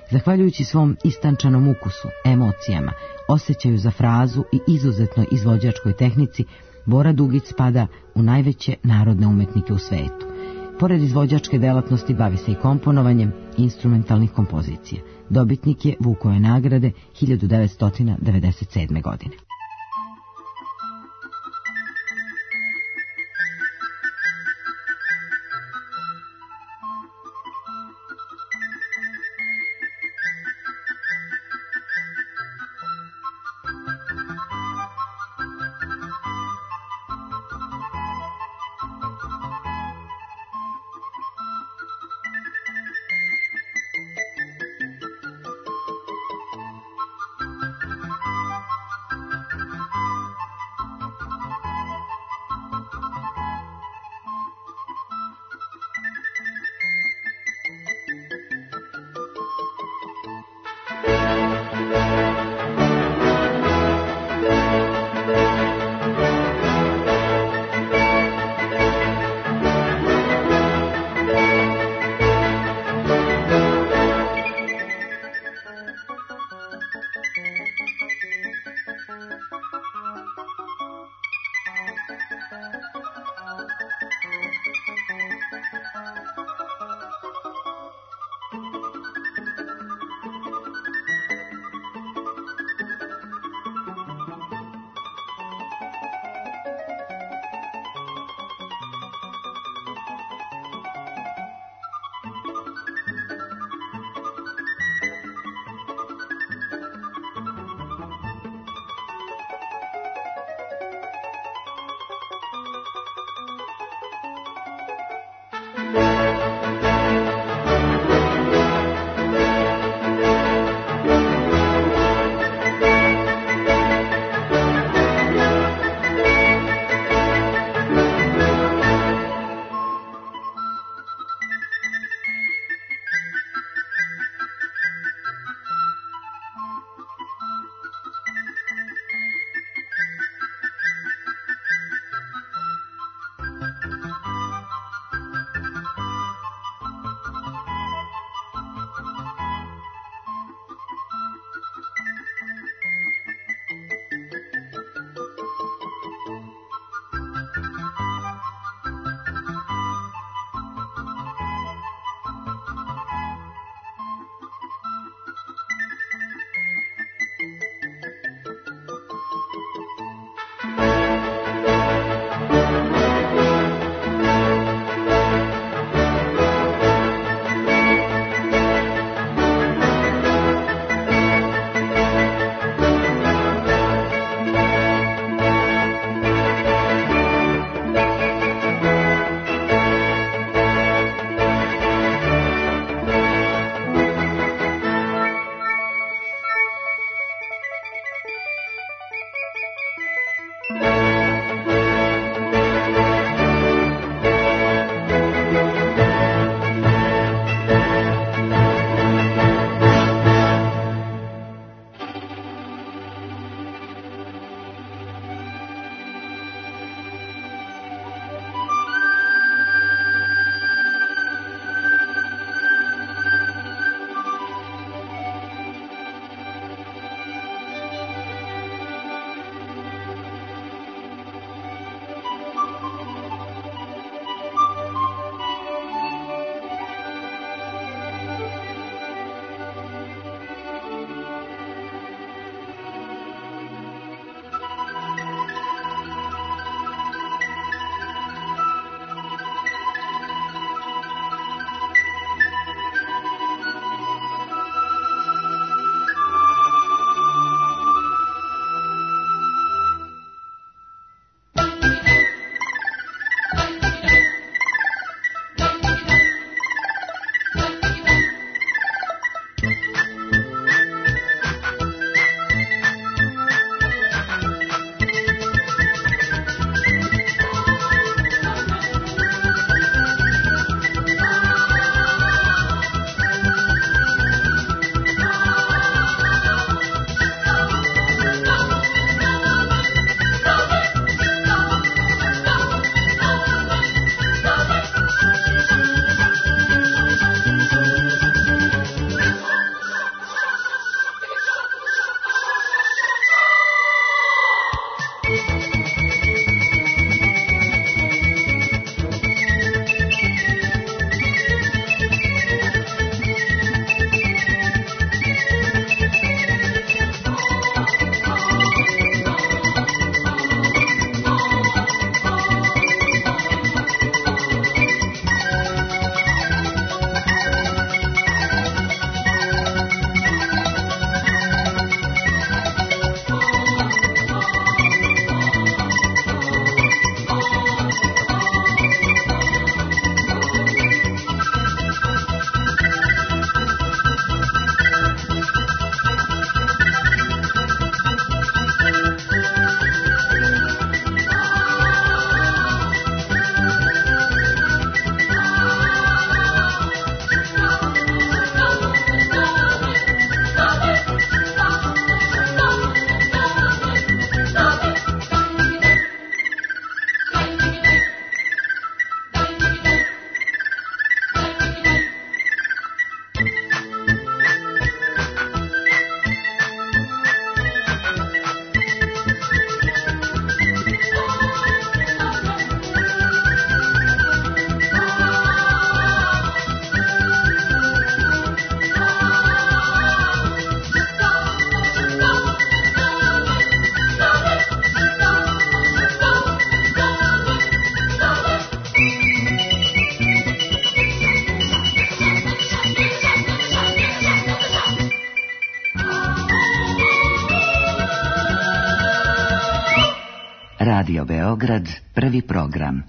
Zahvaljujući svom istančanom ukusu, emocijama, osjećaju za frazu i izuzetnoj izvođačkoj tehnici, Bora Dugić spada u najveće narodne umetnike u svetu. Pored izvođačke delatnosti bavi se i komponovanjem instrumentalnih kompozicija. Dobitnik je Vukove nagrade hiljadu devetsto devedeset sedme. godine. Radio Beograd, prvi program.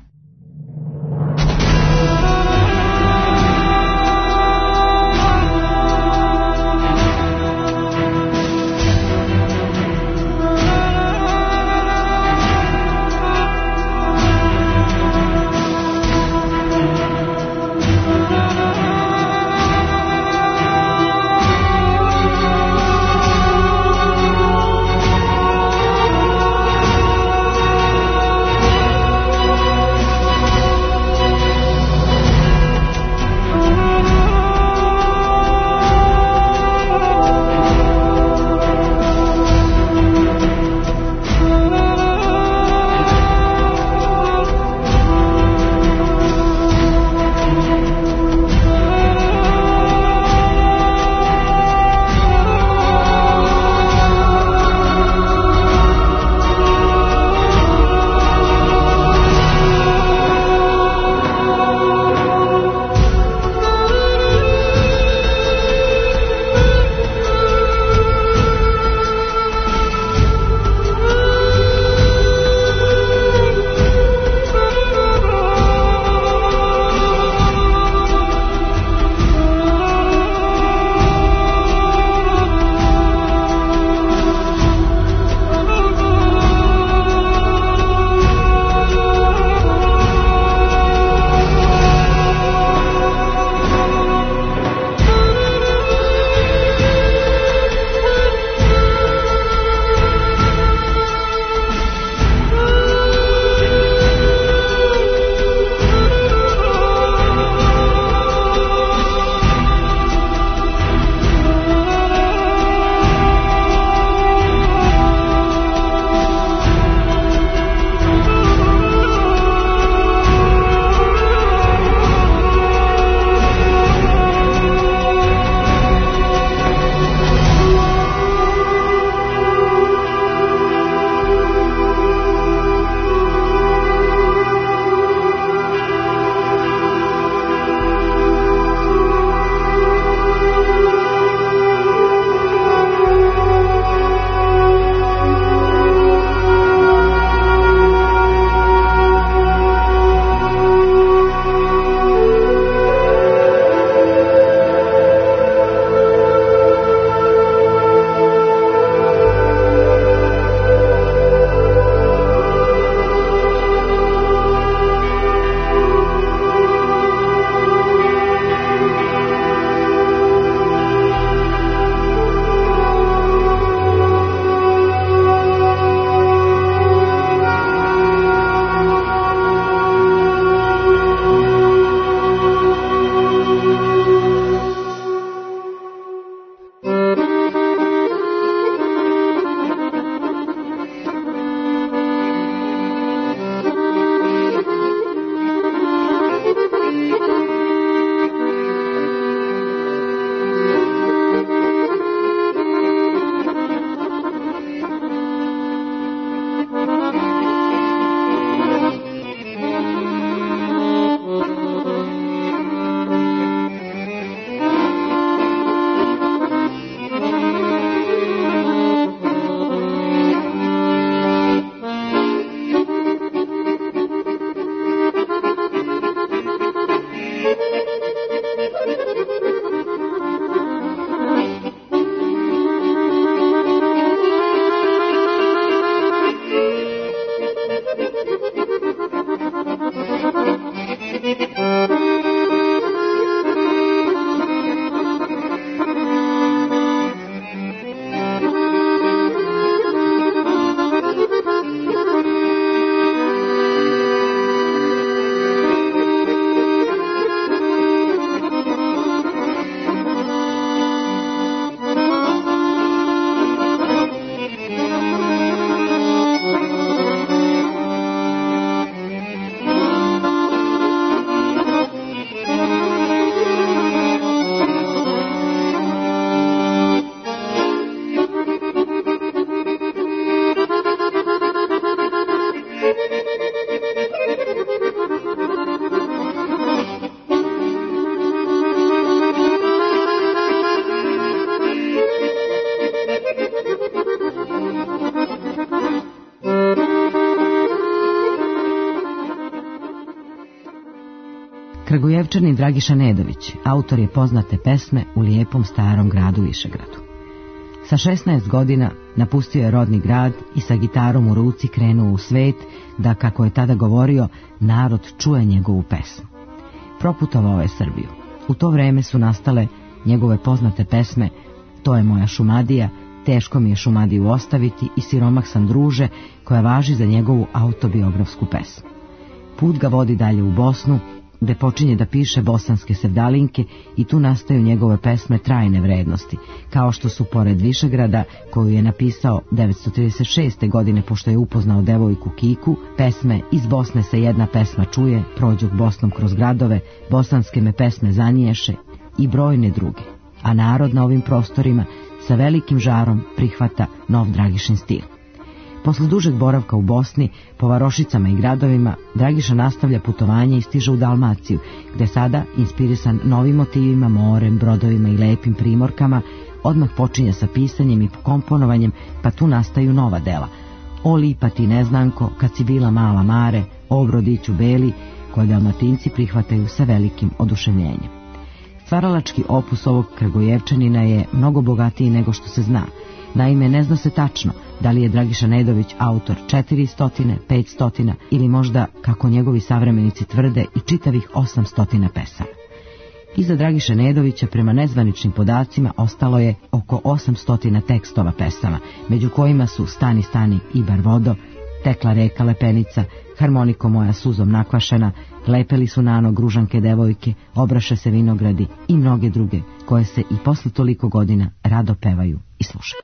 Kragujevčanin Dragiša Nedović autor je poznate pesme U lijepom starom gradu Višegradu. Sa šesnaest godina napustio je rodni grad i sa gitarom u ruci krenuo u svet da, kako je tada govorio, narod čuje njegovu pesmu. Proputovao je Srbiju. U to vreme su nastale njegove poznate pesme To je moja Šumadija, Teško mi je Šumadiju ostaviti i Siromah sam druže, koja važi za njegovu autobiografsku pesmu. Put ga vodi dalje u Bosnu, gde počinje da piše bosanske sevdalinke i tu nastaju njegove pesme trajne vrednosti, kao što su Pored Višegrada, koju je napisao devetsto trideset šeste. godine pošto je upoznao devojku Kiku, pesme Iz Bosne se jedna pesma čuje, Prođog Bosnom kroz gradove, Bosanske me pesme zaniješe i brojne druge. A narod na ovim prostorima sa velikim žarom prihvata nov Dragišin stil. Posle dužeg boravka u Bosni, po varošicama i gradovima, Dragiša nastavlja putovanje i stiže u Dalmaciju, gde sada, inspirisan novim motivima, morem, brodovima i lepim primorkama, odmah počinje sa pisanjem i komponovanjem, pa tu nastaju nova dela. O lipa ti neznanko, kad si bila mala mare, o brodiću beli, koje Dalmatinci prihvataju sa velikim oduševljenjem. Stvaralački opus ovog Kragujevčanina je mnogo bogatiji nego što se zna. Naime, ne zna se tačno da li je Dragiša Nedović autor četiristo, petsto ili možda, kako njegovi savremenici tvrde, i čitavih osamsto pesama. Iza Dragiše Nedovića, prema nezvaničnim podacima, ostalo je oko osamsto tekstova pesama, među kojima su Stani, stani, Ibar vodo, Tekla reka Lepenica, Harmoniko moja suzom nakvašena, Lepeli su nano gružanke devojke, Obraše se vinogradi i mnoge druge, koje se i posle toliko godina rado pevaju i slušaju.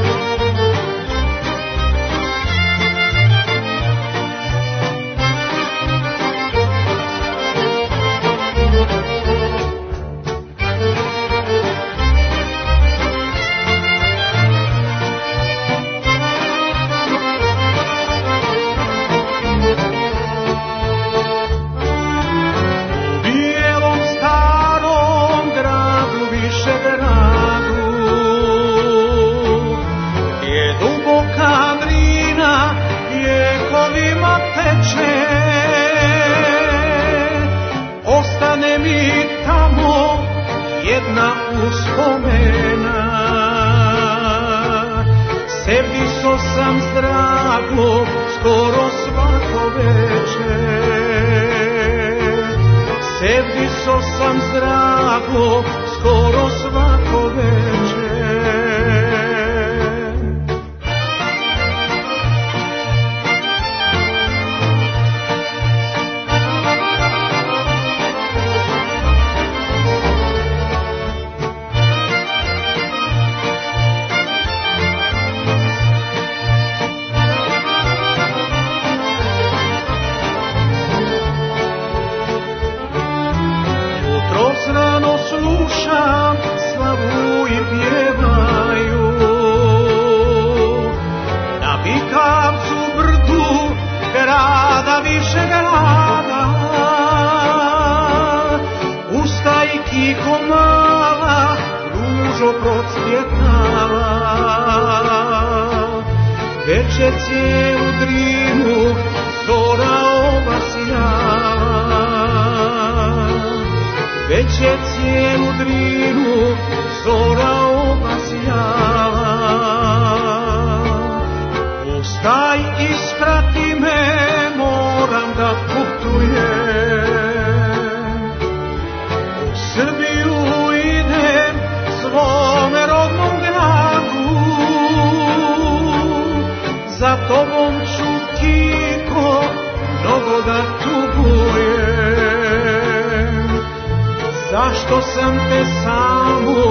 Zašto sam te samu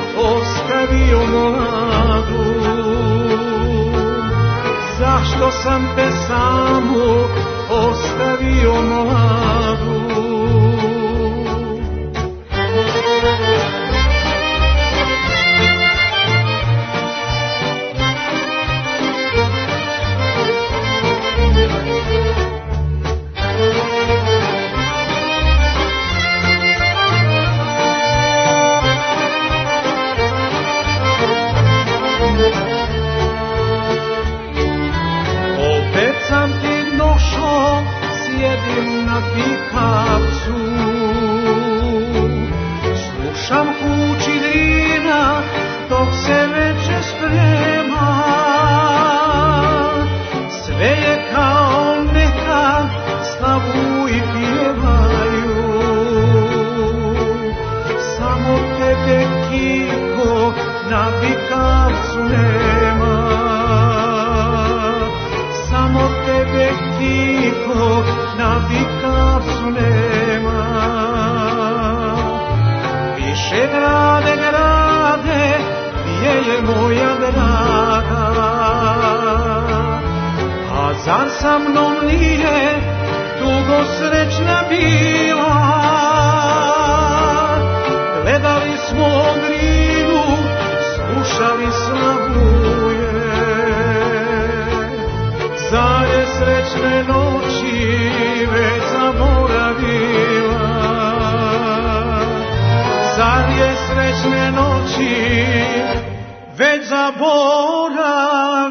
ostavio mladu? Zašto sam te samu ostavio mladu? Opet sam ti došao, sjedim na pikavcu, niko na Pikavcu nema. Više grade, grade, gdje je moja draga? A zar sa mnom nije dugo srećna bila? Gledali smo Drinu, slušali Slavuje. Zar je srećne noći već zaboravila? Zar je srećne noći već zaboravila?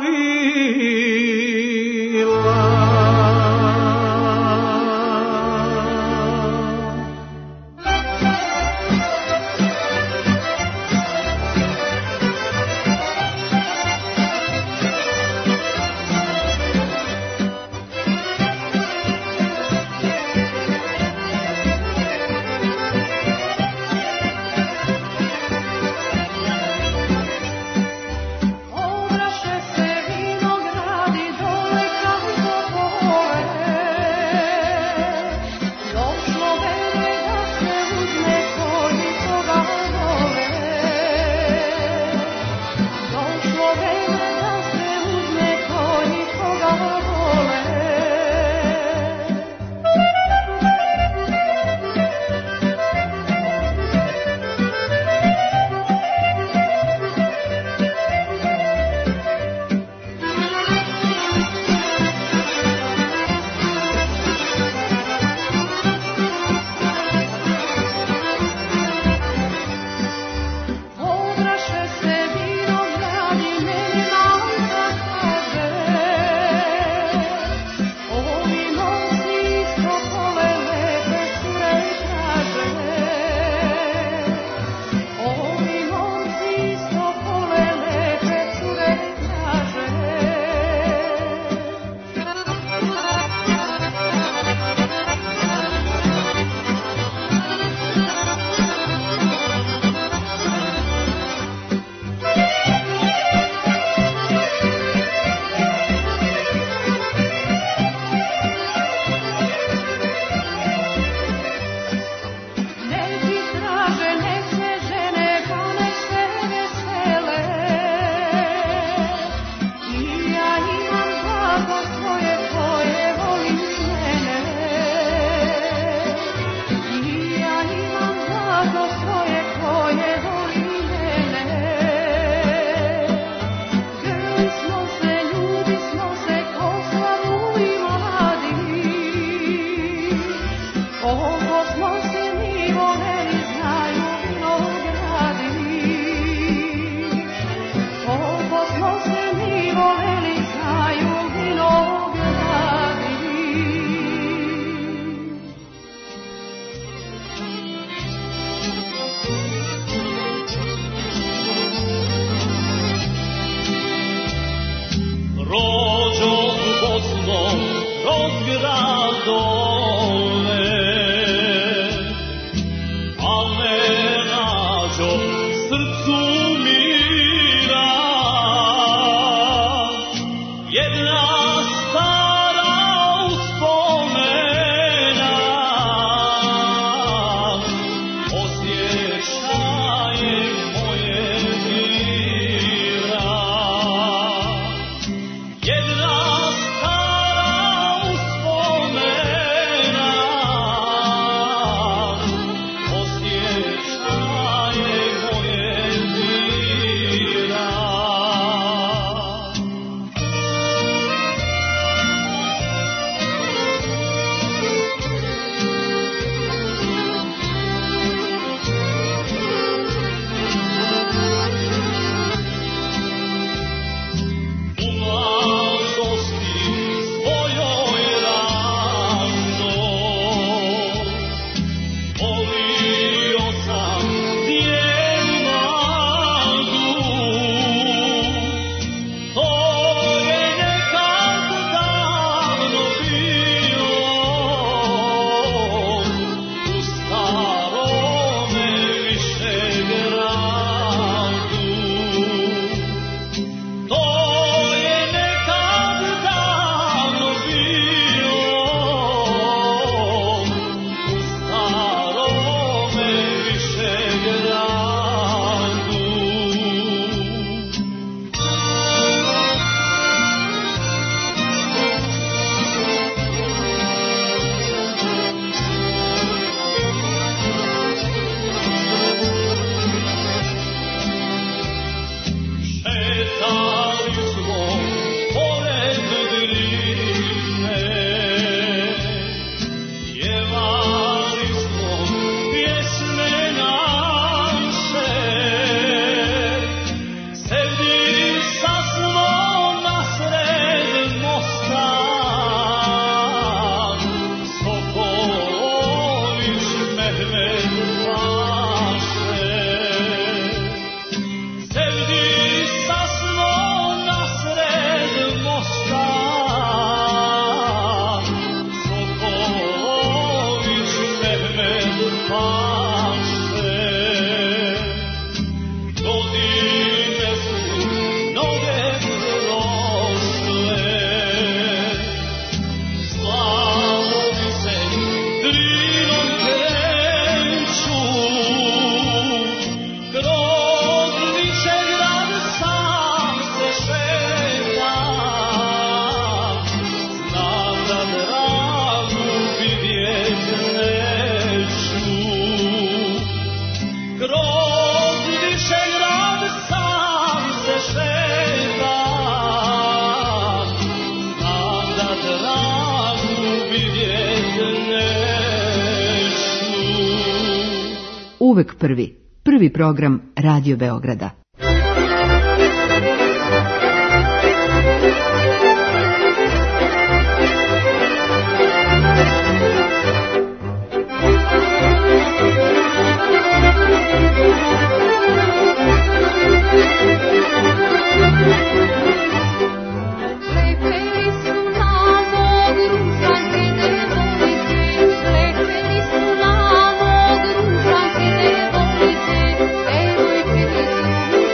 Jedna stara uspomena uvek prvi, prvi program Radio Beograda. Slepeni su na mog ružanke devojke, devojke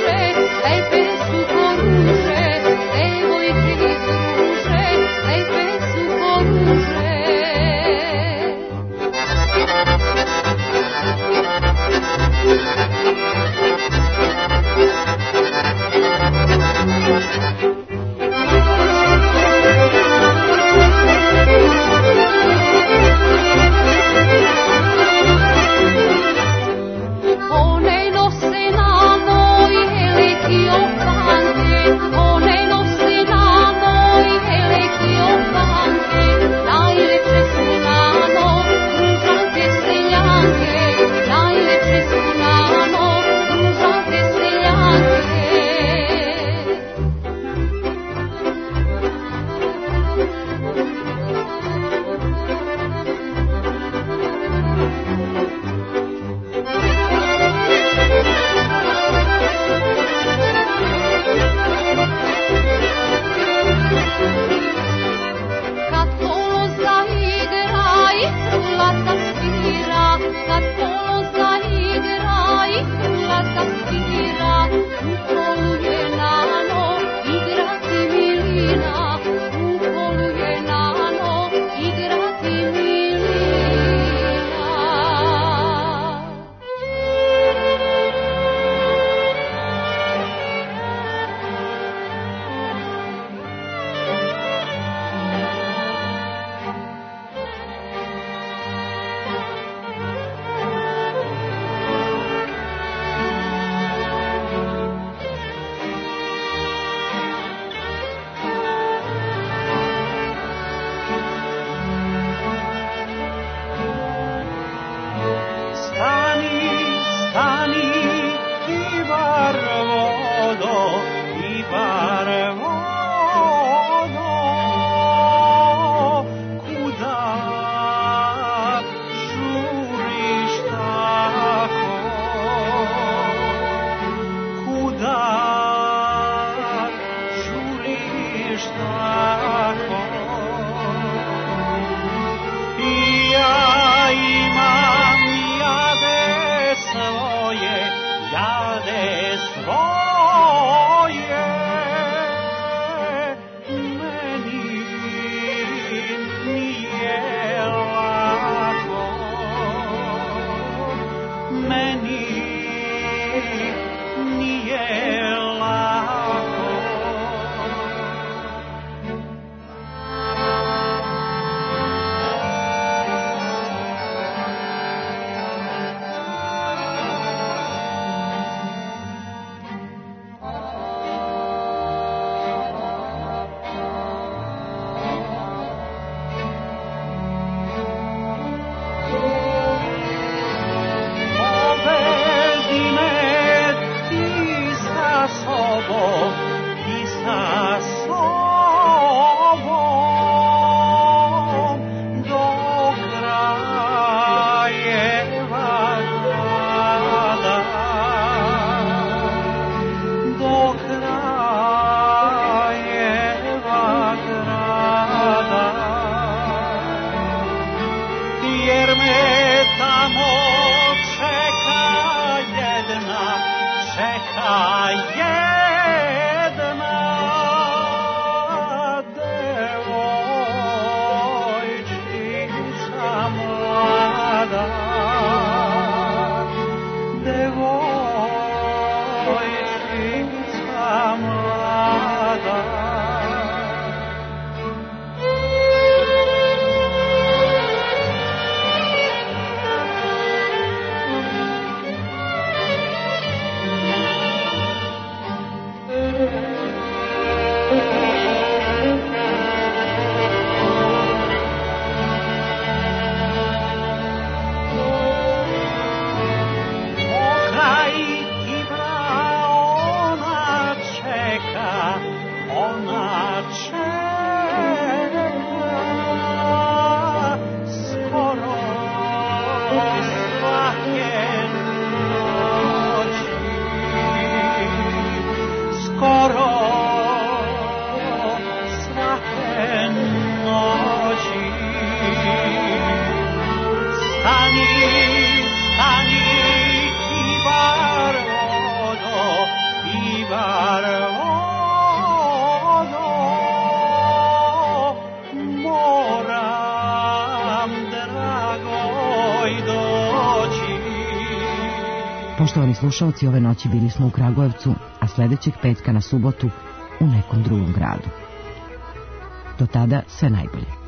Poštovani slušalci, ove noći bili smo u Kragujevcu, a sljedećeg petka na subotu u nekom drugom gradu. Do tada sve najbolje.